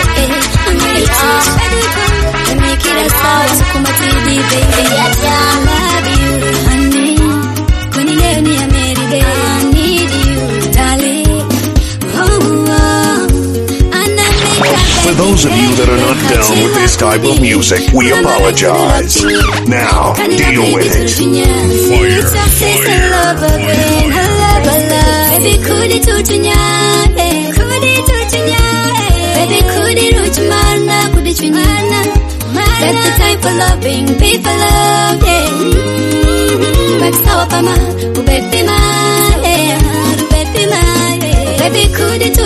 Make it a sound Sukumatidi baby I love you honey When you let me I made it I need you darling Oh oh For those of you that are not down with this type of music, we apologize. Now, deal with it. Fire, fire, baby, could it to could it to baby, could it to mana, could it to mana, that's the time for loving, people love, yeah. Back so up, ma, baby, ma, baby, ma, baby, could it to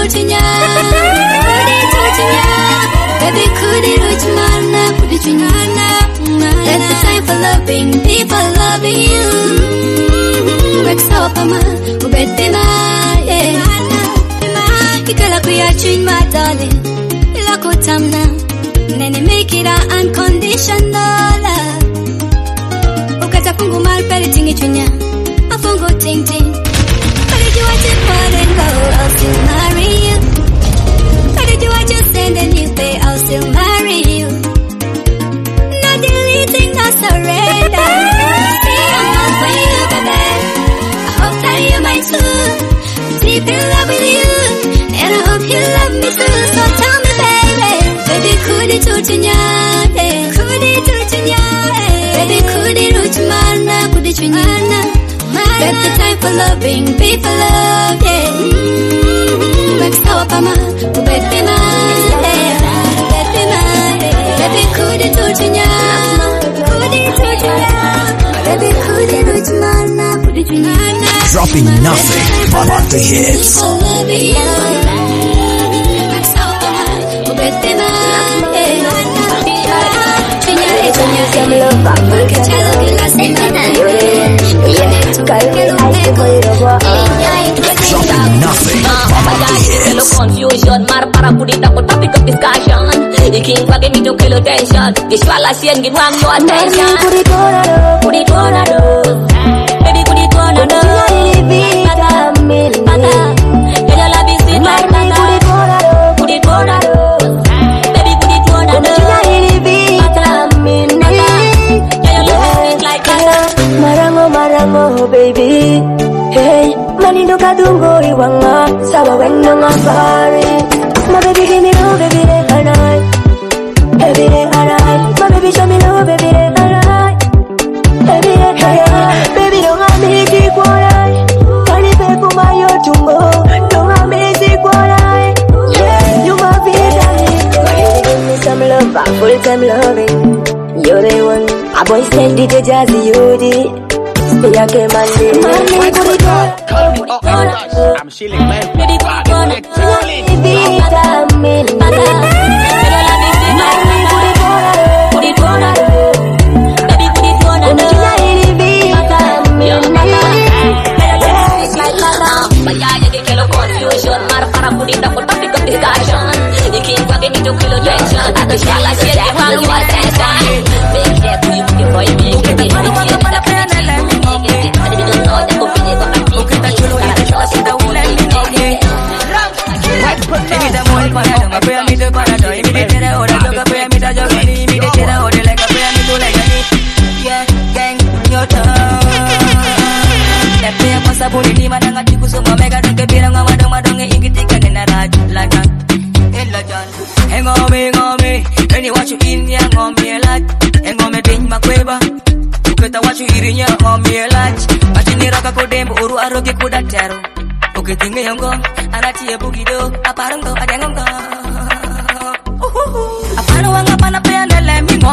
Baby, could it reach mana, could it reach mana? That's the time for loving, people loving you. Rex up, ma, baby, ma, yeah. Kikala kuya chin, my darling. Lako tamna, nene make it a unconditional love. Ukata fungu mal peri tingi chunya, a fungu ting ting. But if you want to fall in love, I'll still marry you. But if you want to send a new day, I'll still marry you. Not deleting, not surrender. See, I'm not for you, baby. I hope that you might too. Deep in love with you, and I hope you love me too. So tell me, baby, baby, could it touch you? Could it touch you? Baby, could it touch mana? Could it touch mana? That's the time for loving, people love, yeah. Let's go, mama, baby, ma, baby, ma, baby, could it touch you? Could it touch you? Baby, could it touch mana? Could it touch mana? Dropping nothing but the hits. Let's go, mama, baby, ma, Dropping nothing but the hits. Confusion, mar para pudita ko topic of discussion. Iking pagi me to kill tension. Visualization, give one your attention. Pudi tornado, baby pudi tornado. Pata, pata, ella la visit like pata. Pudi tornado, baby pudi tornado. Pata, ella la visit like pata. Marango, marango, baby. Hey, manindo kadungo iwanga, sawa wendo ngafari. My baby give me love, baby, they alright. Baby, they alright. My baby show me love, baby, they alright. Baby, they alright. Baby, don't have me keep quiet. Funny people, my yo tumbo. Don't have me keep quiet. Yeah, you my baby. Baby, give me some love, I'm full time loving. You're the one. A boy steady to jazzy, you the. Stay a game and day. I'm chilling, man. Baby, Hang on me, hang on me. When you watch you in, hang on me a lot. Hang on me, ding my quiver. Ukita watch you eating, hang on me a lot. Machini raka kodem, uru arogi kuda taro. Ukitingi yongo, anati e bugido. Aparango, adengongo. Apano wanga pana payane.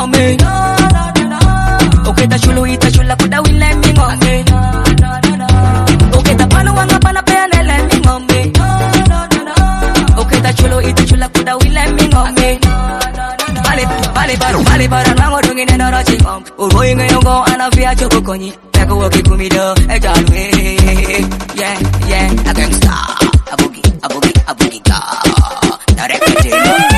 ngome. Okay, ta chulo ita chula kuda wile mi ngome. Okay, ta pano wanga pana pene le mi ngome. Okay, ta chulo ita chula kuda wile mi ngome. Vale, vale, vale, vale, vale, nango dungi nena rachi ngom. Uroi ngayongo anavia choko konyi. Peko waki kumido, e jalwe. Yeah, yeah, a gangsta. A boogie, a boogie, a boogie ga. Direct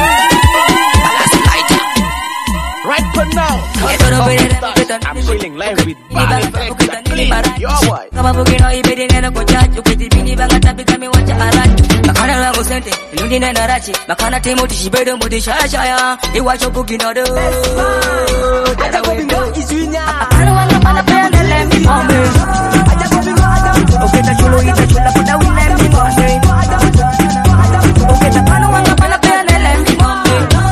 right for now. I'm feeling live with bad effects. Yo boy. Kama bugino ibedi nena kochachu kitibini banga tapi kami wacha arachu. Makana langu sente ilundi nena rachi. Makana timu tishibedo mudi shaya shaya. Iwacho bugino do. Aja bugino izunya. Makana wanga pana pene lembi ngombe. Aja bugino aja. Okay ta chulo ita chula kuda wilembi ngombe. Okay ta pana wanga pana pene lembi ngombe.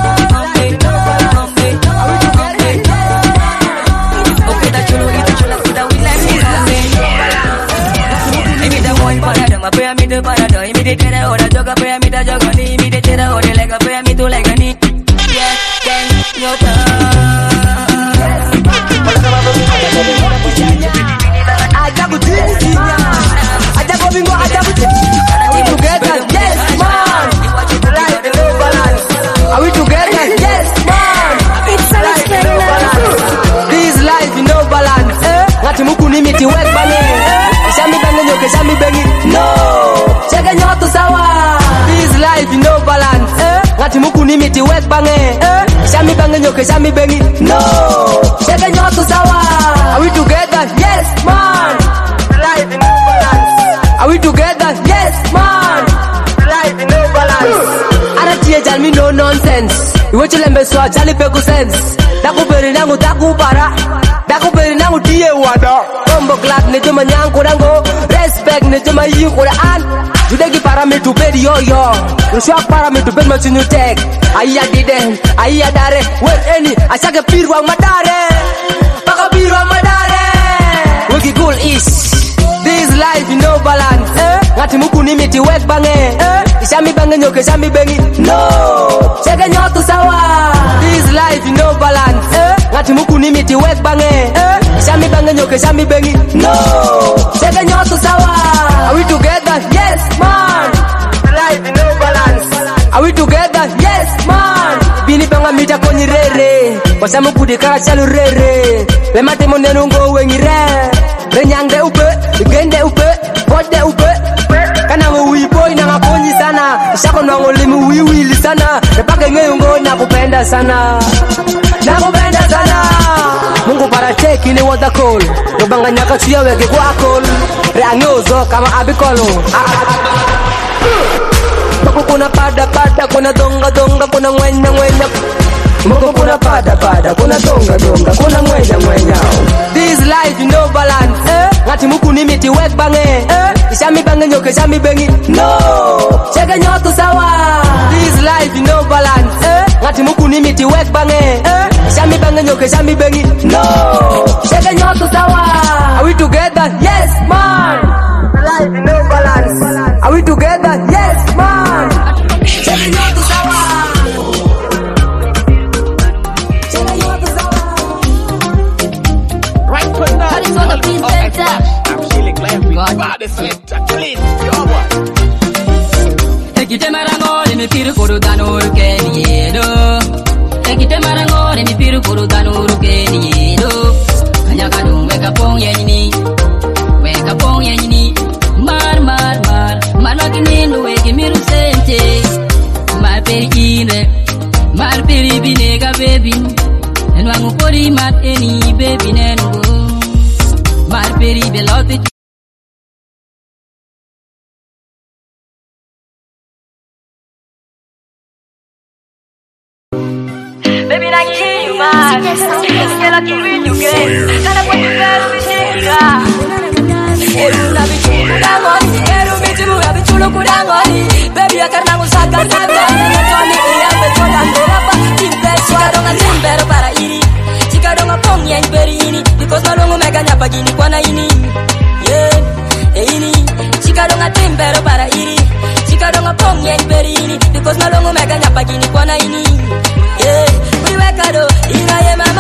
I pray me to parado, me to tell her, joga pray me to joga ni, me to tell her, like a pray me to like a ni. Yeah, gang, your turn. Ajabu tisinya, ajabu bingo, ajabu tisinya. Are we together? Yes, man. Life no balance. Are we together? Yes, man. It's life no balance. This life no balance. Ngati muku ni miti wet bane. Shami bengi nyoke, shami bengi. No. Cheke nyoto sawa. This life no balance. Ngati muku ni miti wet bange. Shami bengi nyoke, shami bengi. No. Cheke nyoto sawa. Are we together? Yes, man. Life no balance. Are we together? Yes, man. Life no balance. Aratie jalmi no nonsense. Iwe chilembe swa chali peku sense. Daku beri nangu daku para. Daku beri nangu diye wada. Kombo glad ne joma nyang kodango. Respect ne joma yi kodan. Judegi para me to bed yo yo. Uswak para me to bed ma chunyu tek. Aiya diden, aiya dare. Wer any, asake pirwang madare. Paka pirwang madare. Wiki cool is. This life no balance. Ngati muku ni miti wet bange. Shami bange nyoke shami bengi. No. Cheke nyoto sawa. This life no balance. Ngati muku ni miti wet bange. Shami bange nyoke shami bengi. No. Cheke nyoto sawa. Are we together? Yes, man. Life no balance. Are we together? Yes, man. Bini banga mita konyi rere. Wasamu kudikara chalu rere. Lema temo nenungo wengi re. Renyangde upe, gende upe, bode upe. Kana ngui boy na ngaponyi sana. Shako nwango limu wiwili sana. Nepake ngeyungo nakupenda sana. Nakupenda sana. Mungu para cheki ni water call. Nobanga nyaka tuya wege kwa call. Reanyozo kama abikolo. Moko kuna pada pada, kuna donga donga, kuna ngwenya ngwenya. Moko kuna pada pada, kuna donga donga, kuna ngwenya ngwenya. This life no balance. Ngati muku ni miti wet bange. Shami bange nyoke shami bengi. No. Cheke nyoto sawa. This life no balance. Ngati muku ni miti wet bange. Shami bange nyoke shami bengi. No. Cheke nyoto sawa. Are we together? Yes, man. Life no balance. Are we together? Yes, man. Cheke nyoto sawa. Cheke nyoto sawa. Right for now. That is all the presenter. I'm feeling live with bad effects. Clean. Yo boy. Ekite marango ni mipiru kuru danuru keniyedo. Ekite marango ni mipiru kuru danuru keniyedo. Anyaka dum weka pong yenyini. Weka pong yenyini. Mar mar mar. Mar makinendo weki miru sente. Mar peri ine. Mar peri binega baby. Enwangu pori mat eni baby nengo. Mar peri belote. Baby, I hear you, man. Girl, I keep you good. Gotta put you better with you, baby, I can't go saca nada. Chica don't a timbero para iri. Chica don't a pong yang berini. Because no longer mega nyapa gini kwa na ini. Yeah, ini. Chica don't a timbero para iri. Chica don't a pong yang berini. Because no longer mega nyapa gini kwa na ini. Yeah, we wake up, ina ye mama.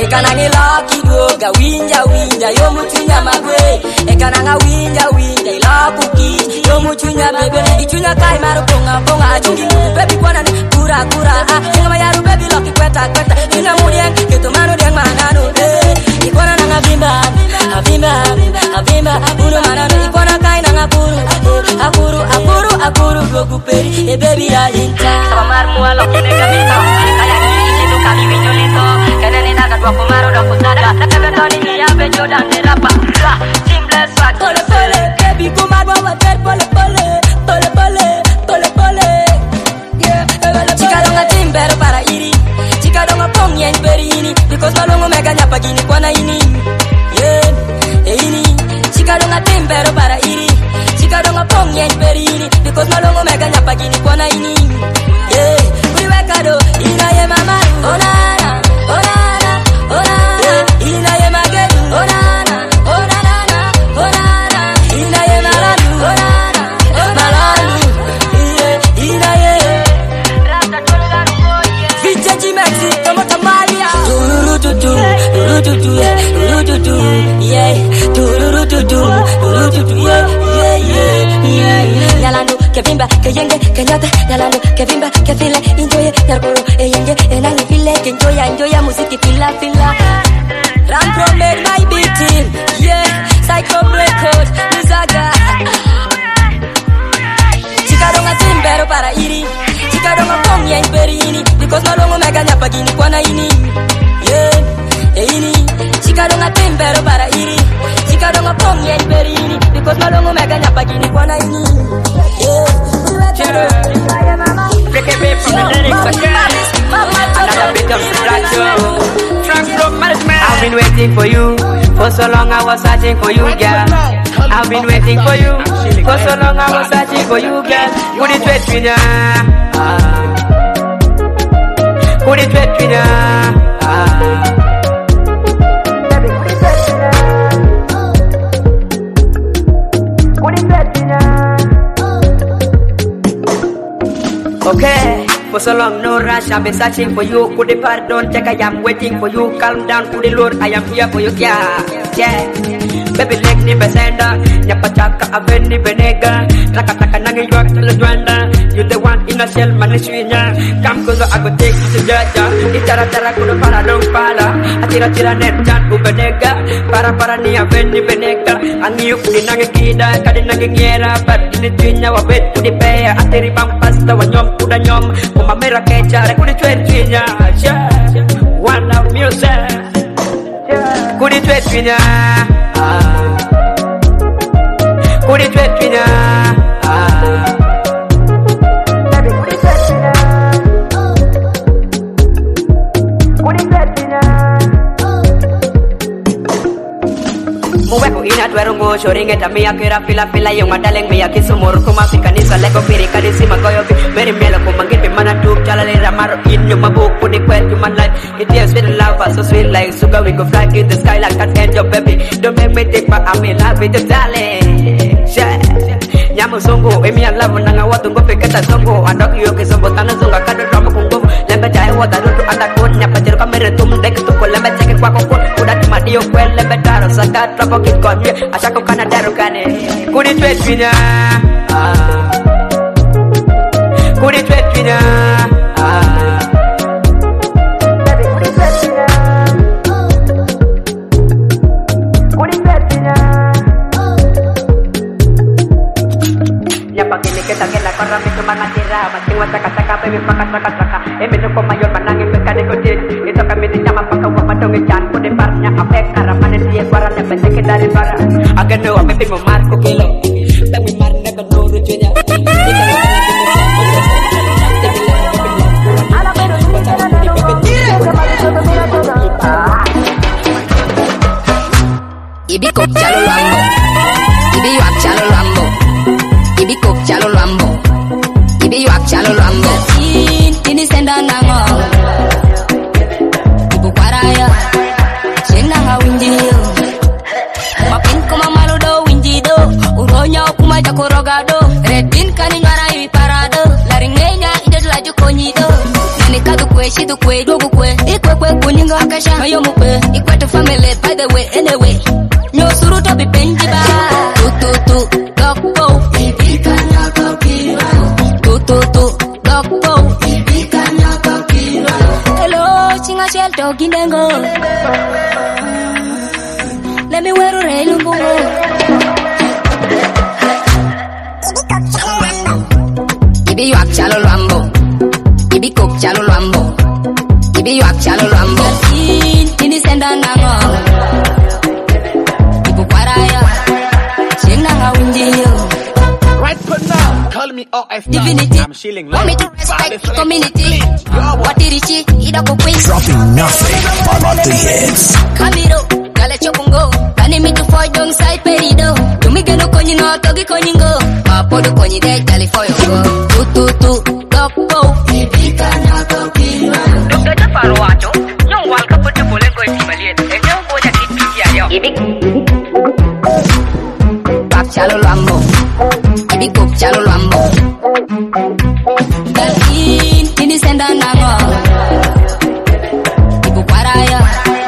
Ekanangi laki doga winja winja yo muchunya magwe. Ekananga winja winja ilaku ki yo muchunya bebe. Ichunya kai maru ponga ponga achungi mutu baby kwana ni kura kura. Ah, inga mayaru baby laki kweta kweta. Ina muriang kitu manu diang mananu. Eh, ikwana nanga bimba, abimba, abimba. Uno mananu ikwana kai nanga kuru, akuru akuru akuru gogu peri. Eh baby alinta. Samar mua lokine kamito. Kaya kini tu kami winjolito. Kena ni naga dua kumaro dah kusada. Tapi betoni ni ya bejo dan derapa. Seamless swag. Pole pole, baby kumaro water pole pole, pole pole, pole pole. Yeah, jika donga timber para iri, jika donga pong yang beri ini, because malongo mega nyapa gini kwana ini. Yeah, eh ini. Jika donga timber para iri, jika donga pong yang beri ini, because malongo mega nyapa gini kwana ini. Yeah, uriweka do ina ye mama, onana, onana, onana, ina ye magelu, onana, onana, onana, ina ye malalu, onana, malalu, yeah, ina ye. Vintage Maxi, como Tamalia. Tururututu, turututu, turututu, yeah, tururututu, turututu, yeah, yeah, yeah, yeah. Yalanu, que vimba, que yenge, que nyate, yalanu, que vimba, que file, enjoy, yarkoro, e yenge, e nangi file, que enjoy, enjoy, musiki fila, fila. Ram from made my beating, yeah, Psycho Record, Mizaga. Jika donga timbero para iri, jika donga pong yang beri ini, because malongo mega nyapa gini kwana ini, yeah, eh ini. Jika donga timbero para iri, jika donga pong yang beri ini, because malongo mega nyapa gini kwana ini, yeah. Break it away from the lyrics again. Another bit of distraction. Frank Rock Management. I've been waiting for you for so long. I was searching for you, girl. I've been waiting for you for so long. I was searching for you, girl. Put it wet me now. Put it wet me now. Okay, for so long no rush, I've been searching for you. Could the pardon check, I am waiting for you. Calm down, to the Lord, I am here for you, yeah, yeah. Baby leg ni besenda, nyapa chaka aveni benega. Taka taka nangi yuak tala juanda. You the one in a shell maniswinya. Come cause I go take you to jaja. Itara tara kuno para dong pala. Atira tira net jan ubenega. Para para ni aveni benega. Angi yuk di nangi kida, kadi nangi ngiera. But ini tuinya wabet kudi paya. Atiri pampas tawa nyom kuda nyom. Kuma mera kecha, kudi tuet tuinya. One love music. Kudi tuet tuinya. Kudi tuet tuinya. Muweko ina tuerungo shoringe tamia kira fila fila yung madaleng miya kisumur kumafika nisa lego piri kadisi magoyo bi meri melo kumangit bi mana tuk chalale ramaro in yung mabuk puni kwet human life it is sweet love so sweet like sugar we go fly in the sky like that angel baby don't make me think but I'm in love with you darling yeah nyamu songo emi yang love nanga watu ngope kata songo andok yo kisombo tana zonga kado drama kungo lembe jai wata rutu anda kon nyapa jeru kamere tum dek tu ko lembe cheke kwa kokon udah cuma dio kwel lembe daro sakat trapo kit kon ye asako kana daro kane kudi tweet pinya kudi tweet pinya baby pakat pakat pakat eh bener kok mayor manangin pekade kodit itu kami di nyama pakai wama donge jan kode parnya apa karamane dia barang yang becek dari barang agar do ame pimo marco kilo tapi marne benar rujunya ibi kok jalo lambo ibi wak jalo lambo ibi kok jalo lambo ibi wak jalo lambo ini senda nango ibu paraya senga ngawinji mapin kuma malu do winji do uronya kuma jakoroga do redin kani ngara wi parado laringenya inde laju konyi do nani kadu kweshi to kwe, dogu kwe. Ikwe kwe kuninga akasha. Mayo mukwe. Ikwe to family, by the way, anyway. Nyo suru to be benjiba. Tu tu tu, dokpo. Ibika nyaka kira. Tu tu tu, dokpo. Ibika nyaka kira. Hello, chinga shell talking dengo. Let me wear a rail bungo. Ibi yak chalo lambo. Ibi cook chalo lambo. Ibi yak chalo lambo. In ini senda nango. Ibu paraya. Sing nanga unjiyo. Right for now, call me O F Divinity. I'm chilling. Want me to respect the community. What did it? Ida ko quiz. Dropping nothing but the hits. Kamiro, gale chokungo. Kani mi tu foy dong sai perido. Tumi geno konyi no togi konyi go. Mapodo konyi de jali foy go. Tu tu tu, dokpo. Ibika nyako kira. Dokter Jafaro acho, nyong wal ka putu boleh go itimaliet. E nyong go ja kit kit ya yo. Ibik. Bak chalo lambo. Ibik cook chalo lambo. Dalin ini senda nango. Ibu paraya.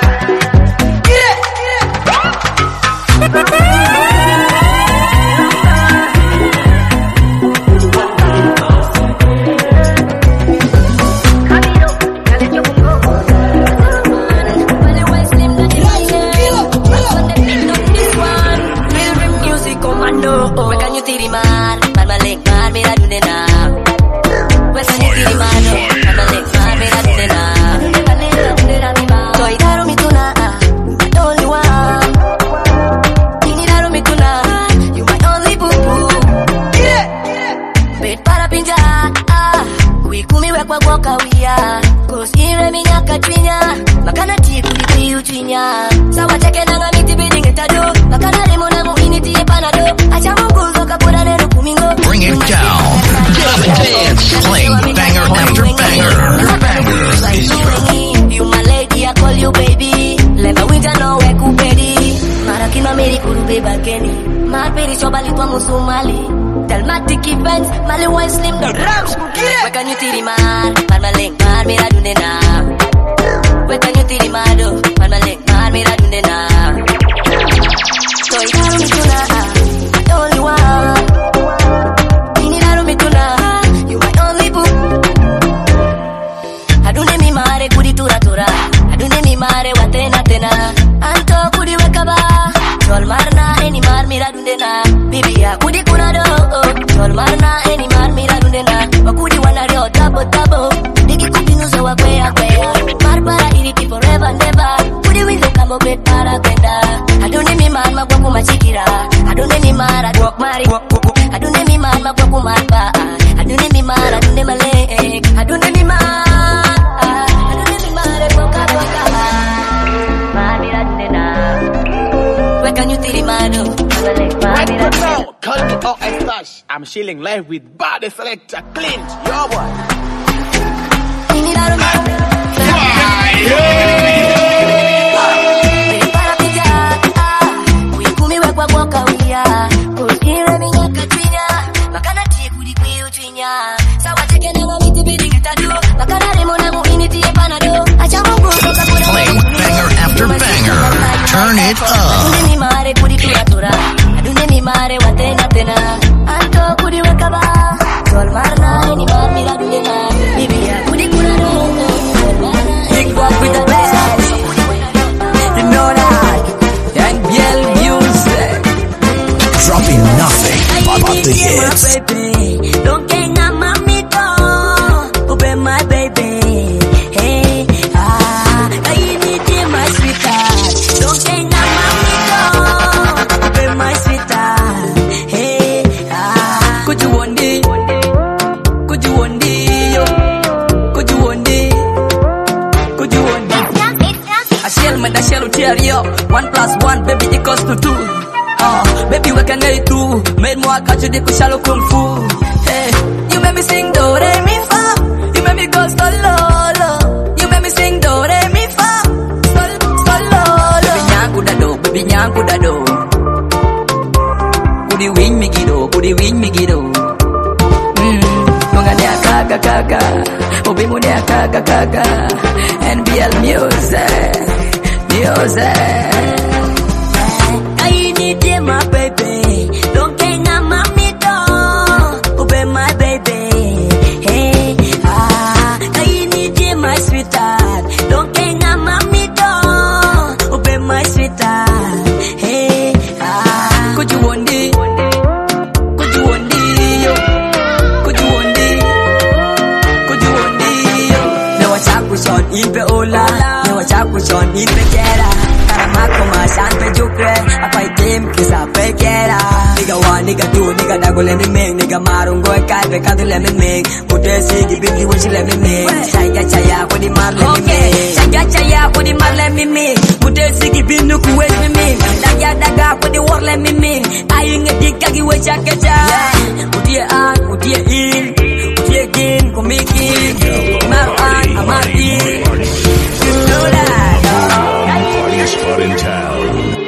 Bring it down. Playing banger after banger. You my lady, I call you baby. Leva winja no we kupedi. Marakina meri kurube bakeni. Maperi chobali twa musumali. Dalmatic events, mali wine slim the rams. We can you tiri mar, mar maleng mar mera dunena. We can you tiri mado, mar maleng mar mera dunena. So idaru mituna, the only one. Ini daru mituna, you my only boo. Adune mi mare kudi tura tura. Adune mi mare watena tena. Anto kudi wekaba. Chol marna eni mar mira dundena. Bibi ya kudi kunado. Chol marna eni mar mira dundena. Wakudi wanario double double. Digi kupinu so wakwea kwea. Mar para iriti forever never. Kudi windo kambo bet para kwenda. Adune mi mar magwaku machikira. Adune mi mar adwok mari. Adune mi mar magwaku marba. Adune mi mar adune malek. Adune mi mar. Right now, call me O F Stash. I'm chilling live with Body Selector Clint. Yo boy. Playing banger after banger. Turn it up. Big Bob with the best. You know that. And Biel music. Dropping nothing but the hits. Don't hang on my middle. Ube my baby. Hey, ah, I need you, my sweetheart. Don't hang on my middle. Ube my sweetheart. Hey, ah. Could you one day? Could you one day? Yo? Could you one day? Could you one day? I shall man, I shall tear you. One plus one, baby, equals to two. Uh, baby, we can get two. Made more catch you, they could shallow kung fu. Hey, you made me sing do re mi fa. You made me go solo. You made me sing do re mi fa. Solo. Baby, nyanku da do. Baby, nyanku da do. Could you win me gido? Could you win me gido? Hmm, mongane kaka kaka. Obi Mude Kaga Kaga N B L Music Music I need you, my baby. Don't hang on my middle. Obey my baby. Hey, ah, I need you, my sweetheart. Don't hang on my middle. Obey my sweetheart. Hey, ah, could you one day? Could you one day? Yo, could you one day? Could you one day? Yo, now I talk with Sean in the Ola. Now I talk with Sean in the Jera. Mako masan pe jukre apai game kisa pe kera nigga one nigga two nigga double let me make nigga marungo kai pe kadu let me make mute sigi bigi wichi let me make chaya chaya ko di mar let me make chaya chaya ko di mar let me make mute sigi binu ku let me make daga daga ko di war let me make ayinga dikagi we chaka cha udie an udie in udie gin ko miki mar an amati you know that spot in town.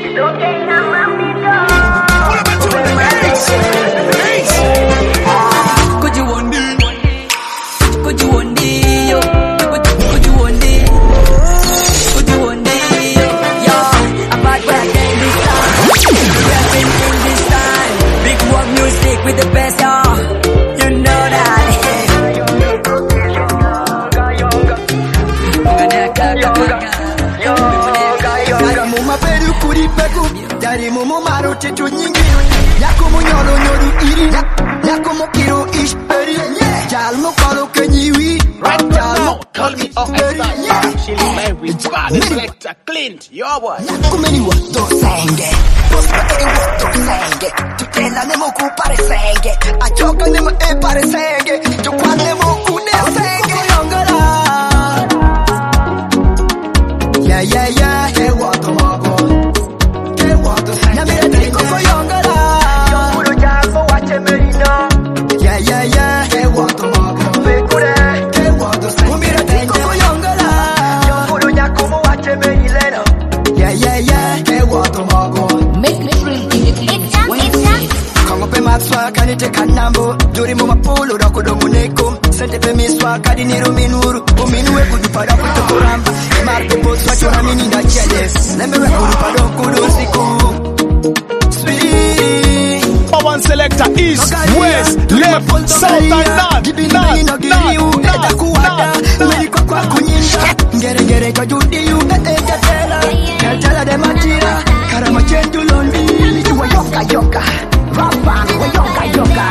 Could you one day? Could you one day? Yo, could, could you one day? Could you one day? Yo, I'm back again this time. Rapping in this time. Big work music with the best, y'all. You know that. Dari mumu maru tetu nyingi Yako mu nyoro nyoru iri Yako mu kiro ish peri Jal mu kolo kenyiwi Jal mu call me off and chilling man with bad selector Clint, your boy Yako meni wato senge Pospa e wato senge Tutela nemo ku pare senge Achoka nemo e pare senge Chokwa nemo ku ne senge Yongara Yeah yeah yeah Hey wato mago yeah, yeah, yeah. Hey, what the fuck? Hey, what the fuck? Mira, tengo yongala. Yo, ya como wache me hilero. Yeah, yeah, yeah. Hey, what the fuck? Make me feel it's time, it's time. Come up in my swag, I need to cut number. Duri mo mapolo, rako do moneko. Sente pe mi swag, I didn't know minuru. O minue kudu para kutu kuramba. Marco boss, what you mini na jealous. Let me record para kudu siku. One selector east, west, left, south and north, north, north, north. Ngere ngere kwa judi yu ete tela. Tela de matira, karama chendu londi. Wa yoka yoka, rapa wa yoka yoka.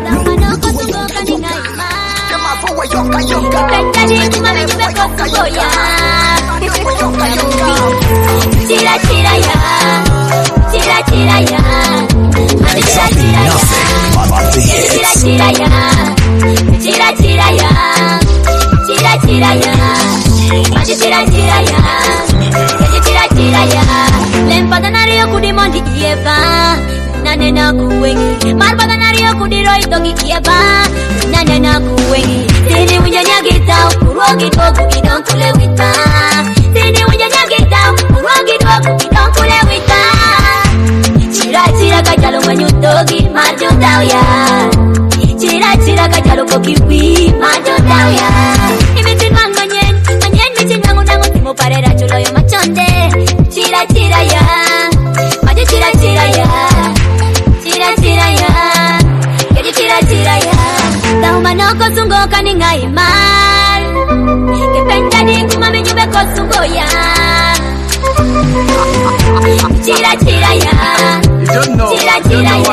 Kema fo wa yoka yoka. Kentani mami nipe kosoya. Yoka yoka. Tira tira ya, tira tira ya. Dropping nothing but the hits. Tira tira ya, tira tira ya, tira tira ya, maji tira tira ya, maji tira tira ya. Lempada nario kudi mondi kieba, nane na kuwengi. Marpada nario kudi roi togi kieba, nane na kuwengi. Sini winyanya kita, urogi togu kidon kule wita. Sini winyanya kita, urogi togu kidon kule wita. Chira chira kajalo manyutogi majo tauya. Chira chira kajalo kokiwi majo tauya. Imitin mangonyen, manyen mitin mangu nangu timo parera chulo yo machonde. Chira chira ya, majo chira chira ya. Chira chira ya, keji chira chira ya. Tahu manoko sungo kaninga imal. Kependa di kumame nyube kosungo ya. Chira chira ya. Chira chira ya.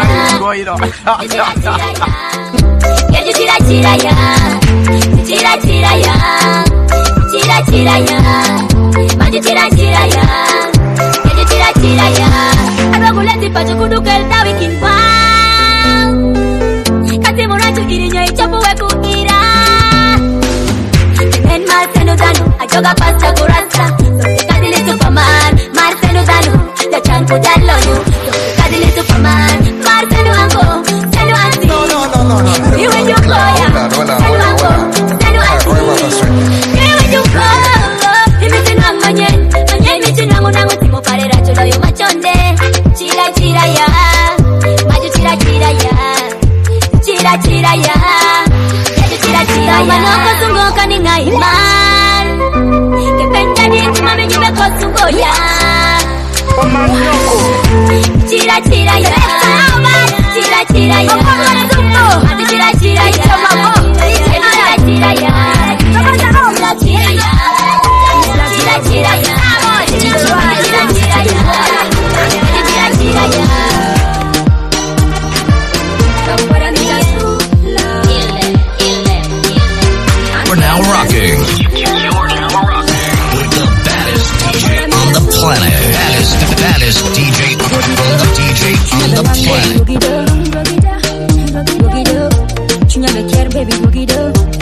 Can you chira chira ya? Chira chira ya. Chira chira ya. Maju chira chira ya. Can you chira chira ya? Aroguleti pachukudu kelta wikin pa. Kasi morachu irinya ichapu weku ira. En Marcelo Danu, ajoga pasta kurasa. Kadili Superman, Marcelo Danu, ya chanku jaloyu. Kadili Superman, Marcelo Ango, Selu Ansi. No, no, no, no, no. You and your boya, Selu Ango, Selu Ansi. You and your boya. Imitin ang manyen, manyen mitin nangu nangu timo parera chulo yo machonde. Chira chira ya. planet. That is, that is D J, D J on the planet. Tu n'as me care, baby, boogie do.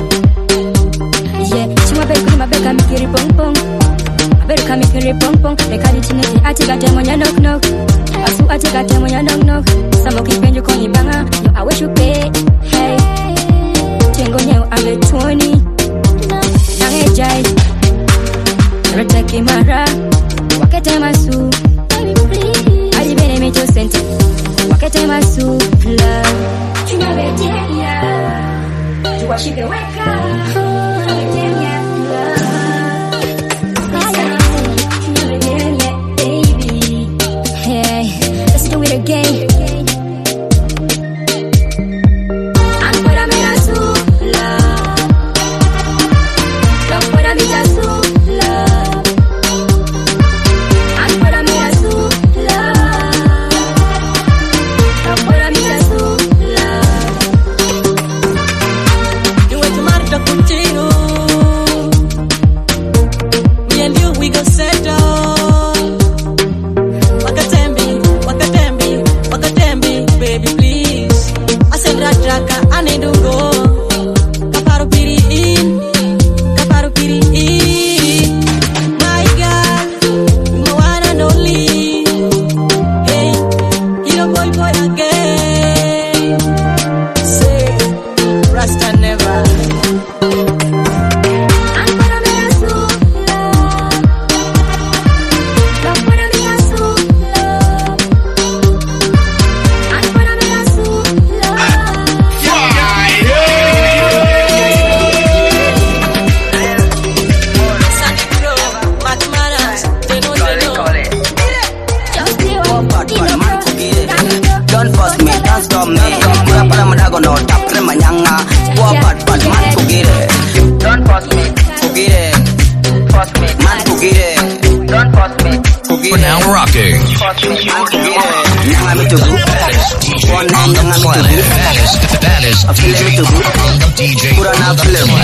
Yeah, tu m'appelles comme ma belle, mi kiri pong pong. Ma belle, mi kiri pong pong. Le kali chinete, ati gata monya knock knock. Asu ati gata monya knock knock. Samo kipenjo konyi banga, yo I wish you pay. Hey, tengo nyeo ame twenty. Nange jai, reteki mara. Wakete masu, adi bene me jo senti. Wakete masu, love. Tu m'avais dit yeah, tu vois she can wake up. Tu m'avais dit yeah, tu m'avais dit yeah, baby. Hey, let's do it again. Ancora me la sulla, ancora me la sulla, ancora me la sulla, ancora me la sulla. Contigo, me and you we gon' settle. Wakatembi, wakatembi, wakatembi, baby please. I said rajaka, I need to go. Kaparu piri in, kaparu piri in. My girl, you one and only. Hey, you know boy boy again. Say, Rasta never. We're now rocking. On the planet. That is, that is D J, D J on the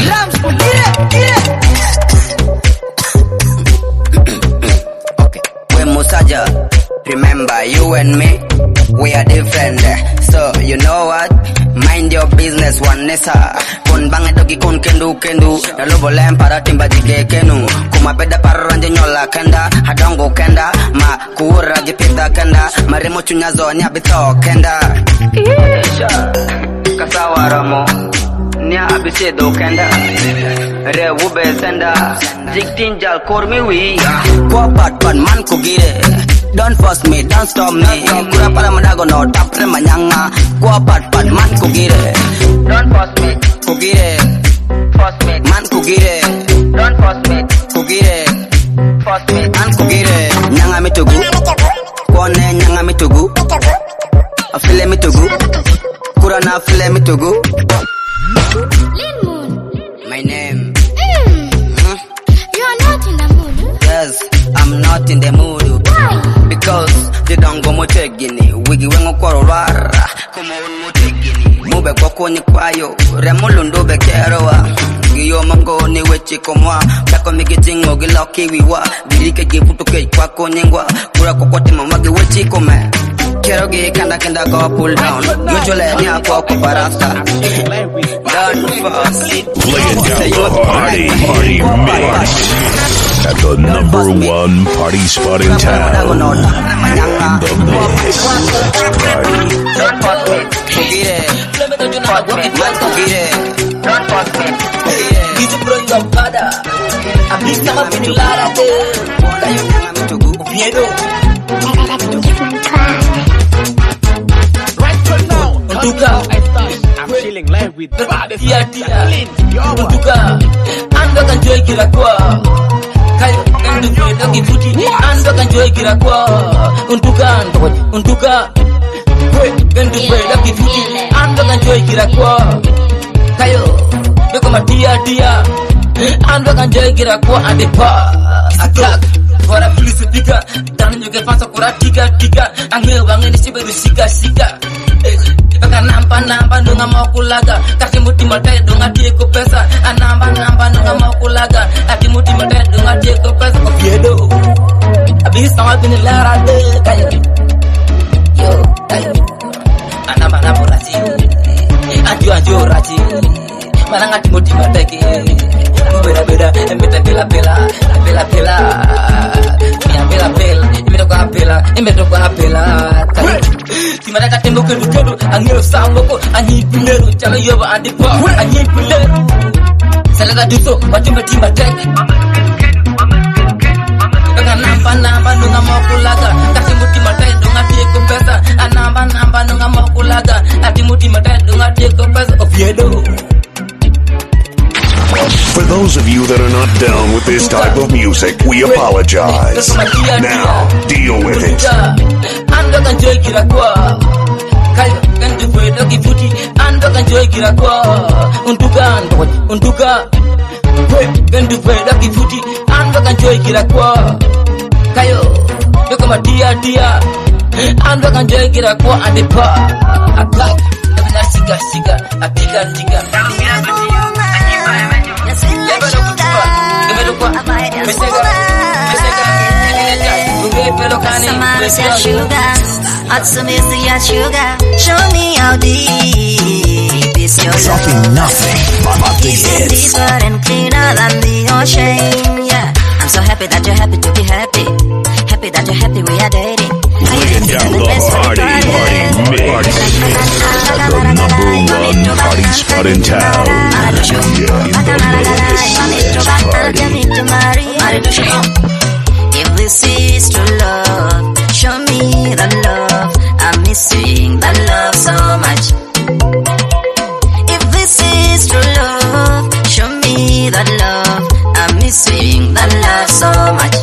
planet. Okay, we Musaja. Remember, you and me, we are different. So, you know what? Mind your business, one nessa. Kun banget dogi kun kendu kendu. Lalu boleh para timba jige kenu. Kuma beda paranje nyola kenda. Hadongo kenda. Ma kura jipita kenda. Maremo chunyazo nyabito kenda. Isha, kasawaramo. Nya abisedo kenda. Re wube senda. Jiktin jal kormi wi. Kwa pat pan man kugire. Don't force me, don't stop me. Kura para madago no tapre manyanga. Kwa pat pat man kugire. Don't force me, kugire. Force me, man kugire. Don't force me, kugire. Force me, man kugire. Nyanga mitugu. Kone nyanga mitugu. Afile mitugu. Kura na afile mitugu. My name. Mm. You are not in the mood. Yes, I'm not in the mood. Why? Because they don't go motegini. Wigi wengo korora. Como un motegini. Mube kwa kwenye kwayo. Remulundo bekeroa. Giyo mango ni wechi komwa. Kako mikitingo giloki wiwa. Dirike gifutu kei kwa konyengwa. Kura kokote mamagi wechi kome. Kero gi kanda kanda go pull down. Muchole ni ako kubarasta. Don't fuss. Playing down the party, party mix. At the number one party spot in town. In the mix. Party. I'm feeling live with the baddest. Tia tia, untuka, ando kanjoy kira kwa. Kayo, ando kwe dogi futi, ando kanjoy kira kwa. Untuka, untuka, kwe, ando kwe dogi futi, ando kanjoy kira kwa. Kayo, doko matia tia, ando kanjoy kira kwa ande pa. Attack, kora polisi pika, danu nyoke fasa kora tika tika, angel wangen isi beru sika sika. Baka nampa nampa nunga mau kulaga. Kaki muti mate dunga dieko pesa. Anamba nampa nunga mau kulaga. Kaki muti mate dunga dieko pesa. Kopiedo, abi this now I've been a lot of day. Yo, Anama Naporati, and you and your Rati, Mananga Timothy Mateki, Bella Bella, and Bella Bella Bella, Bella Bella, Bella Bella, Imetoka Bella, Imetoka Bella, Timaka Temuku, and you Samoko, and he Pileru, Chalayoba and the Pop, and he Pileru. Salaga duso, wajum beti matek. Namba namba nunga mokulaga, kasi muti matek dunga tieko pesa. Namba namba nunga mokulaga, ati muti matek dunga tieko pesa. Oviedo. For those of you that are not down with this type of music, we apologize. Now, deal with it. Ando kan joy kira kwa. Kayo kan duwe dogi futi. Ando kan joy kira kwa. Untukan, untuka. Kwe kan duwe dogi futi. Ando kan joy kira kwa. Kayo yoko madia dia. Ando kan joy kira kwa ande pa. Akak, kabina siga siga, atiga tiga. Somebody said sugar, hot some is the sugar. Show me how deep is your love. Dropping nothing but the hits. Deeper and cleaner than the ocean. Yeah, I'm so happy that you're happy to be happy. Happy that you're happy we are dating. Laying down the party, party mix at the number one party spot in town. Yeah, in the mix, let's party. If this is true love, show me the love. I'm missing that love so much. If this is true love, show me that love. I'm missing that love so much.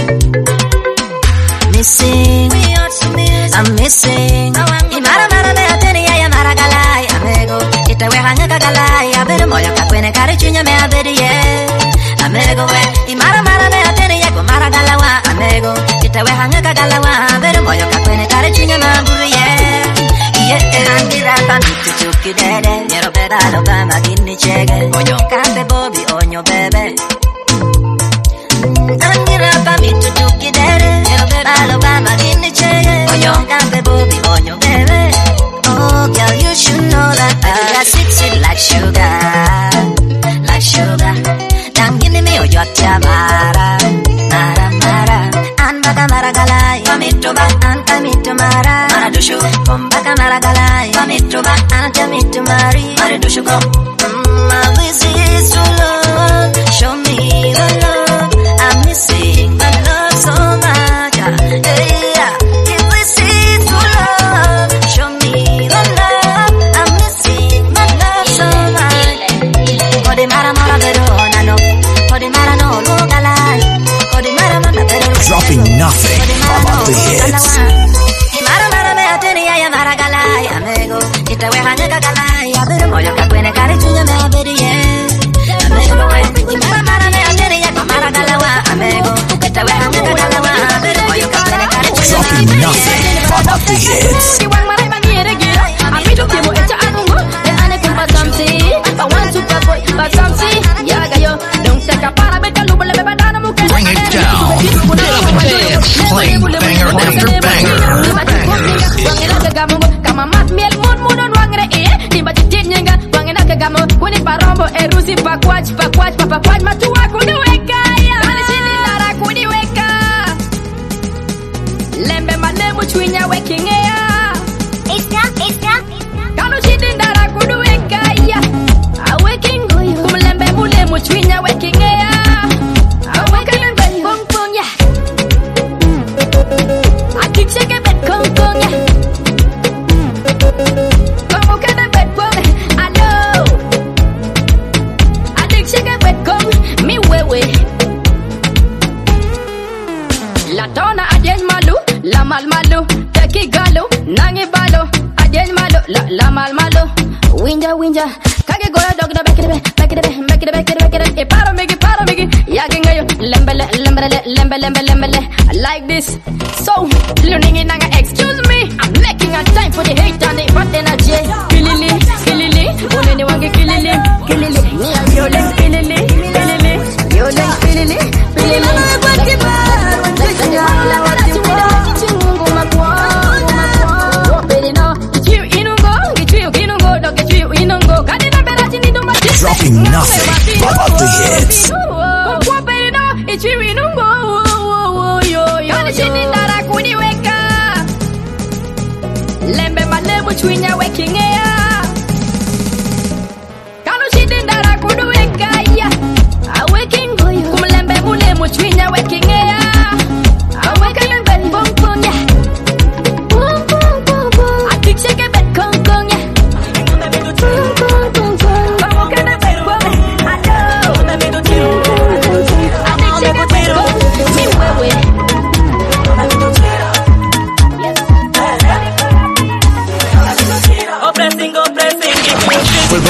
Missing, I'm missing. Imara mara me ateni ya mara galai amego. Itawe hanga galai abere moyo kakwene kare chunya me abere ye. Amego we imara mara me ateni ya mara galawa amego. Itawe hanga galawa abere moyo kakwene kare chunya me abere ye. Yeah, andira pamitu chuki dede. Yero beda lo bama gini chege. Onyo kape bobi onyo bebe. Andira pamitu chuki dede. Yero beda lo bama gini chege. Onyo kape bobi onyo bebe. Oh girl, you should know that I got sweet sweet like sugar, like sugar. Don't give me your jota mara, mara mara. An baka mara galai, pamito ba, an pamito mara, mara dushu. Kom baka mara galai, pamito ba, an pamito mari, mara dushu kom. Mm, this is true love. Show me the love. I'm missing the love so much. Hey, yeah. If this is true love, show me the love. I'm missing the love so much. Kodi mara mara verona no. Kodi mara no lo galai. Kodi mara mara verona. Dropping nothing but the hits. Imara mara me ateni ya mara galai amego. Itawe hanga galai abere moyo kakwene kare chunya me abere ye. Amego we imara mara me ateni ya mara galawa amego. Itawe hanga galawa abere moyo kakwene kare chunya. Dropping nothing but the hits. Bring it down. Dance, playing banger after banger. Lembe malemu chwinya waking air. It's not, it's not. Kano chidin dara kudu weka ya. Awaking go you. Kumlembe mulemu chwinya waking air. Awaking ben kong kong ya. Atik shake bet kong kong ya. Komo kene bet kong. Hello. Atik shake bet kong. Mi wewe. La donna adyen malu. La mal malo, teki galo, nangi balo, adyen malo, la la mal malo, winja winja, kage gola dog da back it back it back it back it back it, e paro migi paro migi, yagi ngayo, lembele lembele lembele lembele lembele, I like this, so learning in nanga excuse me, I'm making a time for the hate and the hot energy, kilili kilili, uneni wangi kilili kilili, ni a violent kilili kilili, violent kilili kilili, kilili.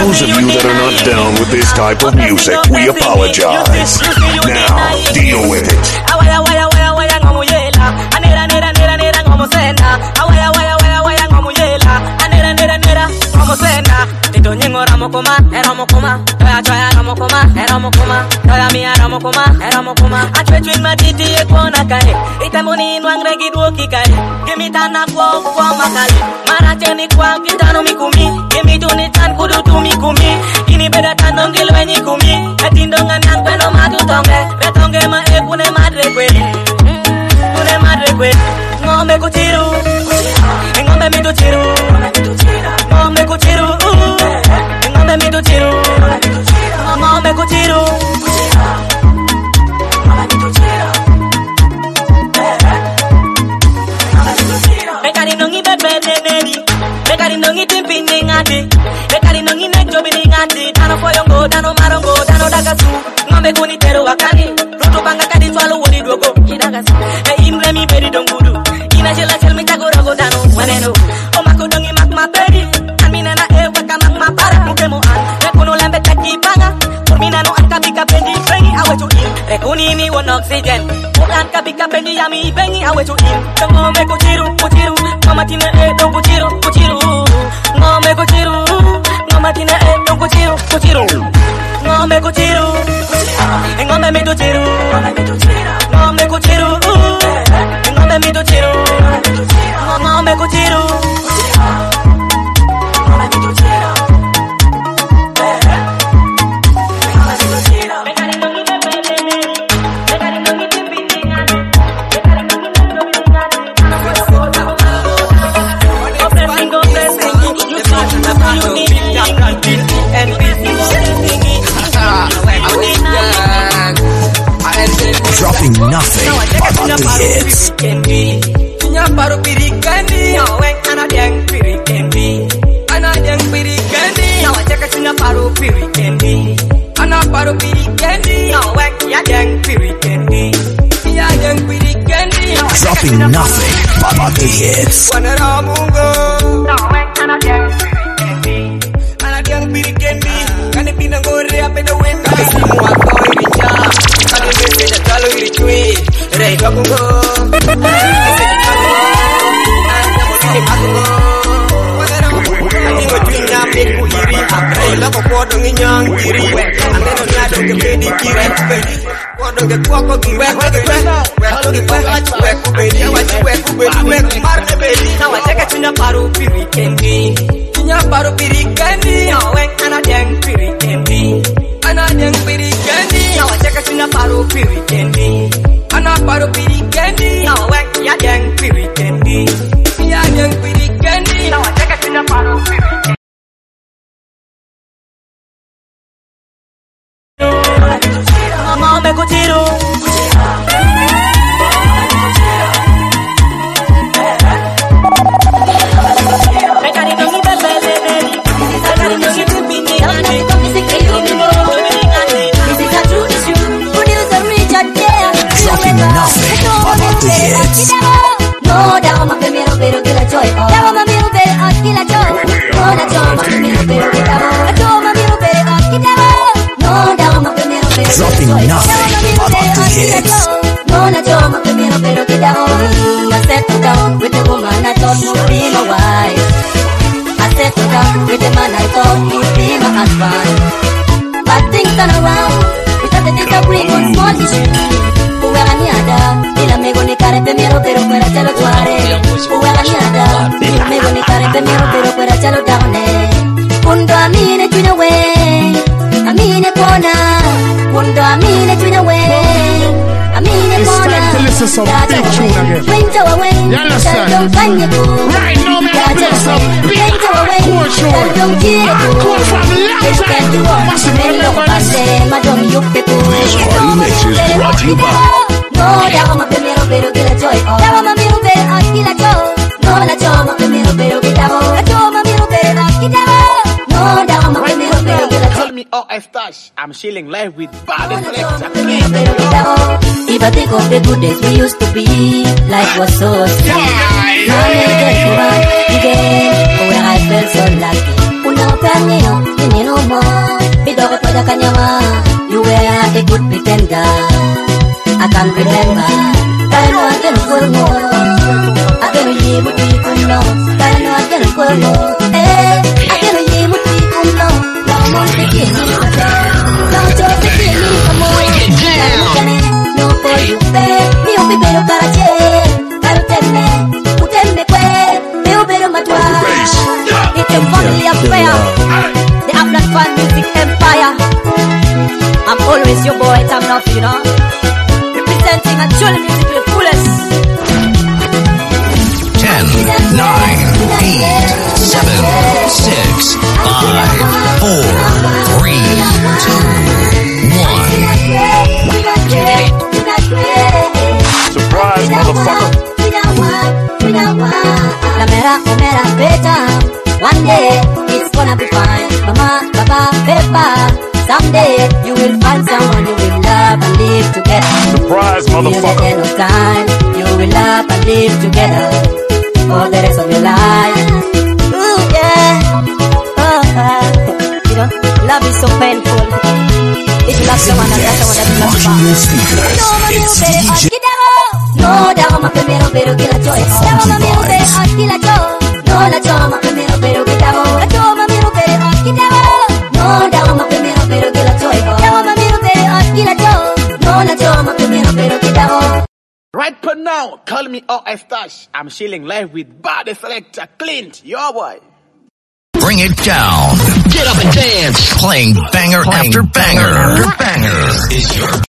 those of you that are not down with this type of music, we apologize. Now, deal with it. Awaya waya waya waya ngomuyela. Anera nera nera nera ngomosena. Awaya waya waya waya ngomuyela. Anera nera nera ngomosena. Tito nyengo ramokoma, eramokoma. Toya toya ramokoma, eramokoma. Toya mi eramokoma, eramokoma. Achwechu matiti ekona kai. Itamoni nwangre gidwoki kai. Give tana kwa kwa makali. Mara cheni kwa kitano mikumi. Give me tuni tan kudu tu mikumi. Ini beda tanongil wenyi kumi. Etindongan yang peno matu tonge. Betonge ma ekune madre kwe. Kune madre kwe. Ngombe kuchiru. Ngombe mitu chiru. Ngombe kuchiru. Ngombe mitu chiru. Ngombe kuchiru. Bekari nongi bebe neneri. Bekari nongi timpi ningati. Bekari nongi nekjobi ningati. Dano foyongo, dano marongo, dano dagasu. Ngombe kuni teru wakani. Rutu banga kadi swallow wodi dogo. Idagasu. E imre mi beri dongudu. Ina jela jel mi tagoro go dano. Waneno. O mako dongi mak ma peri. Amina na e waka mak ma para. Mukemo an. Rekuno lembe taki banga. Formina no an kabika bendi. Bengi awe to in. Rekuni mi won oxygen. Ulan kabika bendi yami. Bengi awe to in. Ngombe kuchiru, kuchiru. Mama tina e don kuchiru, kuchiru. Ngombe kuchiru. Mama tina e don kuchiru, kuchiru. Ngombe kuchiru. Ngombe mi kuchiru. Ngombe kuchiru. Ngombe mi kuchiru. Ngombe kuchiru. Dropping nothing but the hits. Baru piri kendi, awek anak yang piri kendi, anak yang piri kendi, awak cakap cina baru piri kendi, anak baru piri kendi, awek ya yang piri kendi, ya yang piri kendi. Dropping nothing but the hits. Wanaramungo, awek anak yang piri kendi, anak yang piri kendi, kan pinang gore apa dah wet, tapi semua kau irinya, kan ini beda kalau iri cuy, rey kapungo. Lako podong inyang kiri, ameno nyado ke pedi kiri, podong ke kuako kiri, wek wek, wek wek wek, acu wek pedi, acu wek pedi, wek marne pedi, nawa ceka cina baru piri kendi, cina baru piri kendi, wek anak yang piri kendi, anak yang piri kendi, nawa ceka cina baru piri kendi, anak baru piri kendi, wek ya yang piri kendi, ya yang piri kendi, nawa ceka cina baru piri kendi. Ngombe kuchiru. Bekari nongi bebe neneri. Bekari nongi timpi ningati. This is a true issue. Producer Richard, yeah. Dropping nothing but the hits. No, dawa mapemero pero kila joy. Dawa mamiru pero at kila joy. No, dawa mapemero pero kila joy. Dawa mamiru pero at kila joy. No, dawa mapemero pero Dropping nothing but the hits. no, na choma primero pero que down. I settle down with the woman I thought would be my wife. I settle down with the man I thought would be my husband. But things turn around because they disagree on small issues. Uwela niada, ila mego ni kare primero pero fuera chalo tuare. Uwela niada, ila mego ni kare primero pero fuera chalo down. Kundo amine twin away, amine kona. Kundo amine twin away. It's time to listen to some big tune again. You understand? Right now, me gonna play some big hardcore tune. Hardcore from long time. Massive, remember this? This party mix is brought to you by No, dawa mapemero pero kila joy. Dawa mamiru pero at kila joy. No, na choma mapemero pero kila joy. Na choma mamiru pero at kila joy. No, dawa mapemero pero kila joy. Call me O F Tash. I'm chilling live with Bad Selector. If I think of the good days we used to be, life was so sweet. Now I get to run again, oh where I felt so lucky. Una perniyo, nini no more. Bidoko toja kanyama, you were a good pretender. I can remember, I know I can pull more. I can hear what you know, I know I can pull more. Eh, I can hear what you know. No more picking me, no just picking me for more. No for you, babe, you be better karache, karuteme, uteme kwe, you better matwa. It's a family affair, the Upland Fan Music Empire. I'm always your boy, Tam Nuff, you know. Representing and chilling music to the fullest. Ten, nine, eight, seven, six, five, four, three, two, one. Surprise, motherfucker. La mera, la mera, better. One day it's gonna be fine. Mama, Papa, Peppa. Someday you will find someone you will love and live together. Surprise, motherfucker. Till the end of time, you will love and live together for the rest of your life. Ooh, yeah. Oh, uh, you know, love is so painful. If you love someone, and that's someone that you love back. No, mami, no, pero olvídalo. No, dame primero, pero que la choy. Dame mami, no, pero olvídalo. No, la choma primero, pero que te amo. La choma, mami, no, pero olvídalo. No, dame primero, pero que la choy. Dame mami, no, pero olvídalo. No, la choma primero, pero que te amo. Right for now, call me O F Tash. I'm chilling live with Body Selector Clint, your boy. Bring it down. Get up and dance. Playing banger Playing after banger. Banger. banger.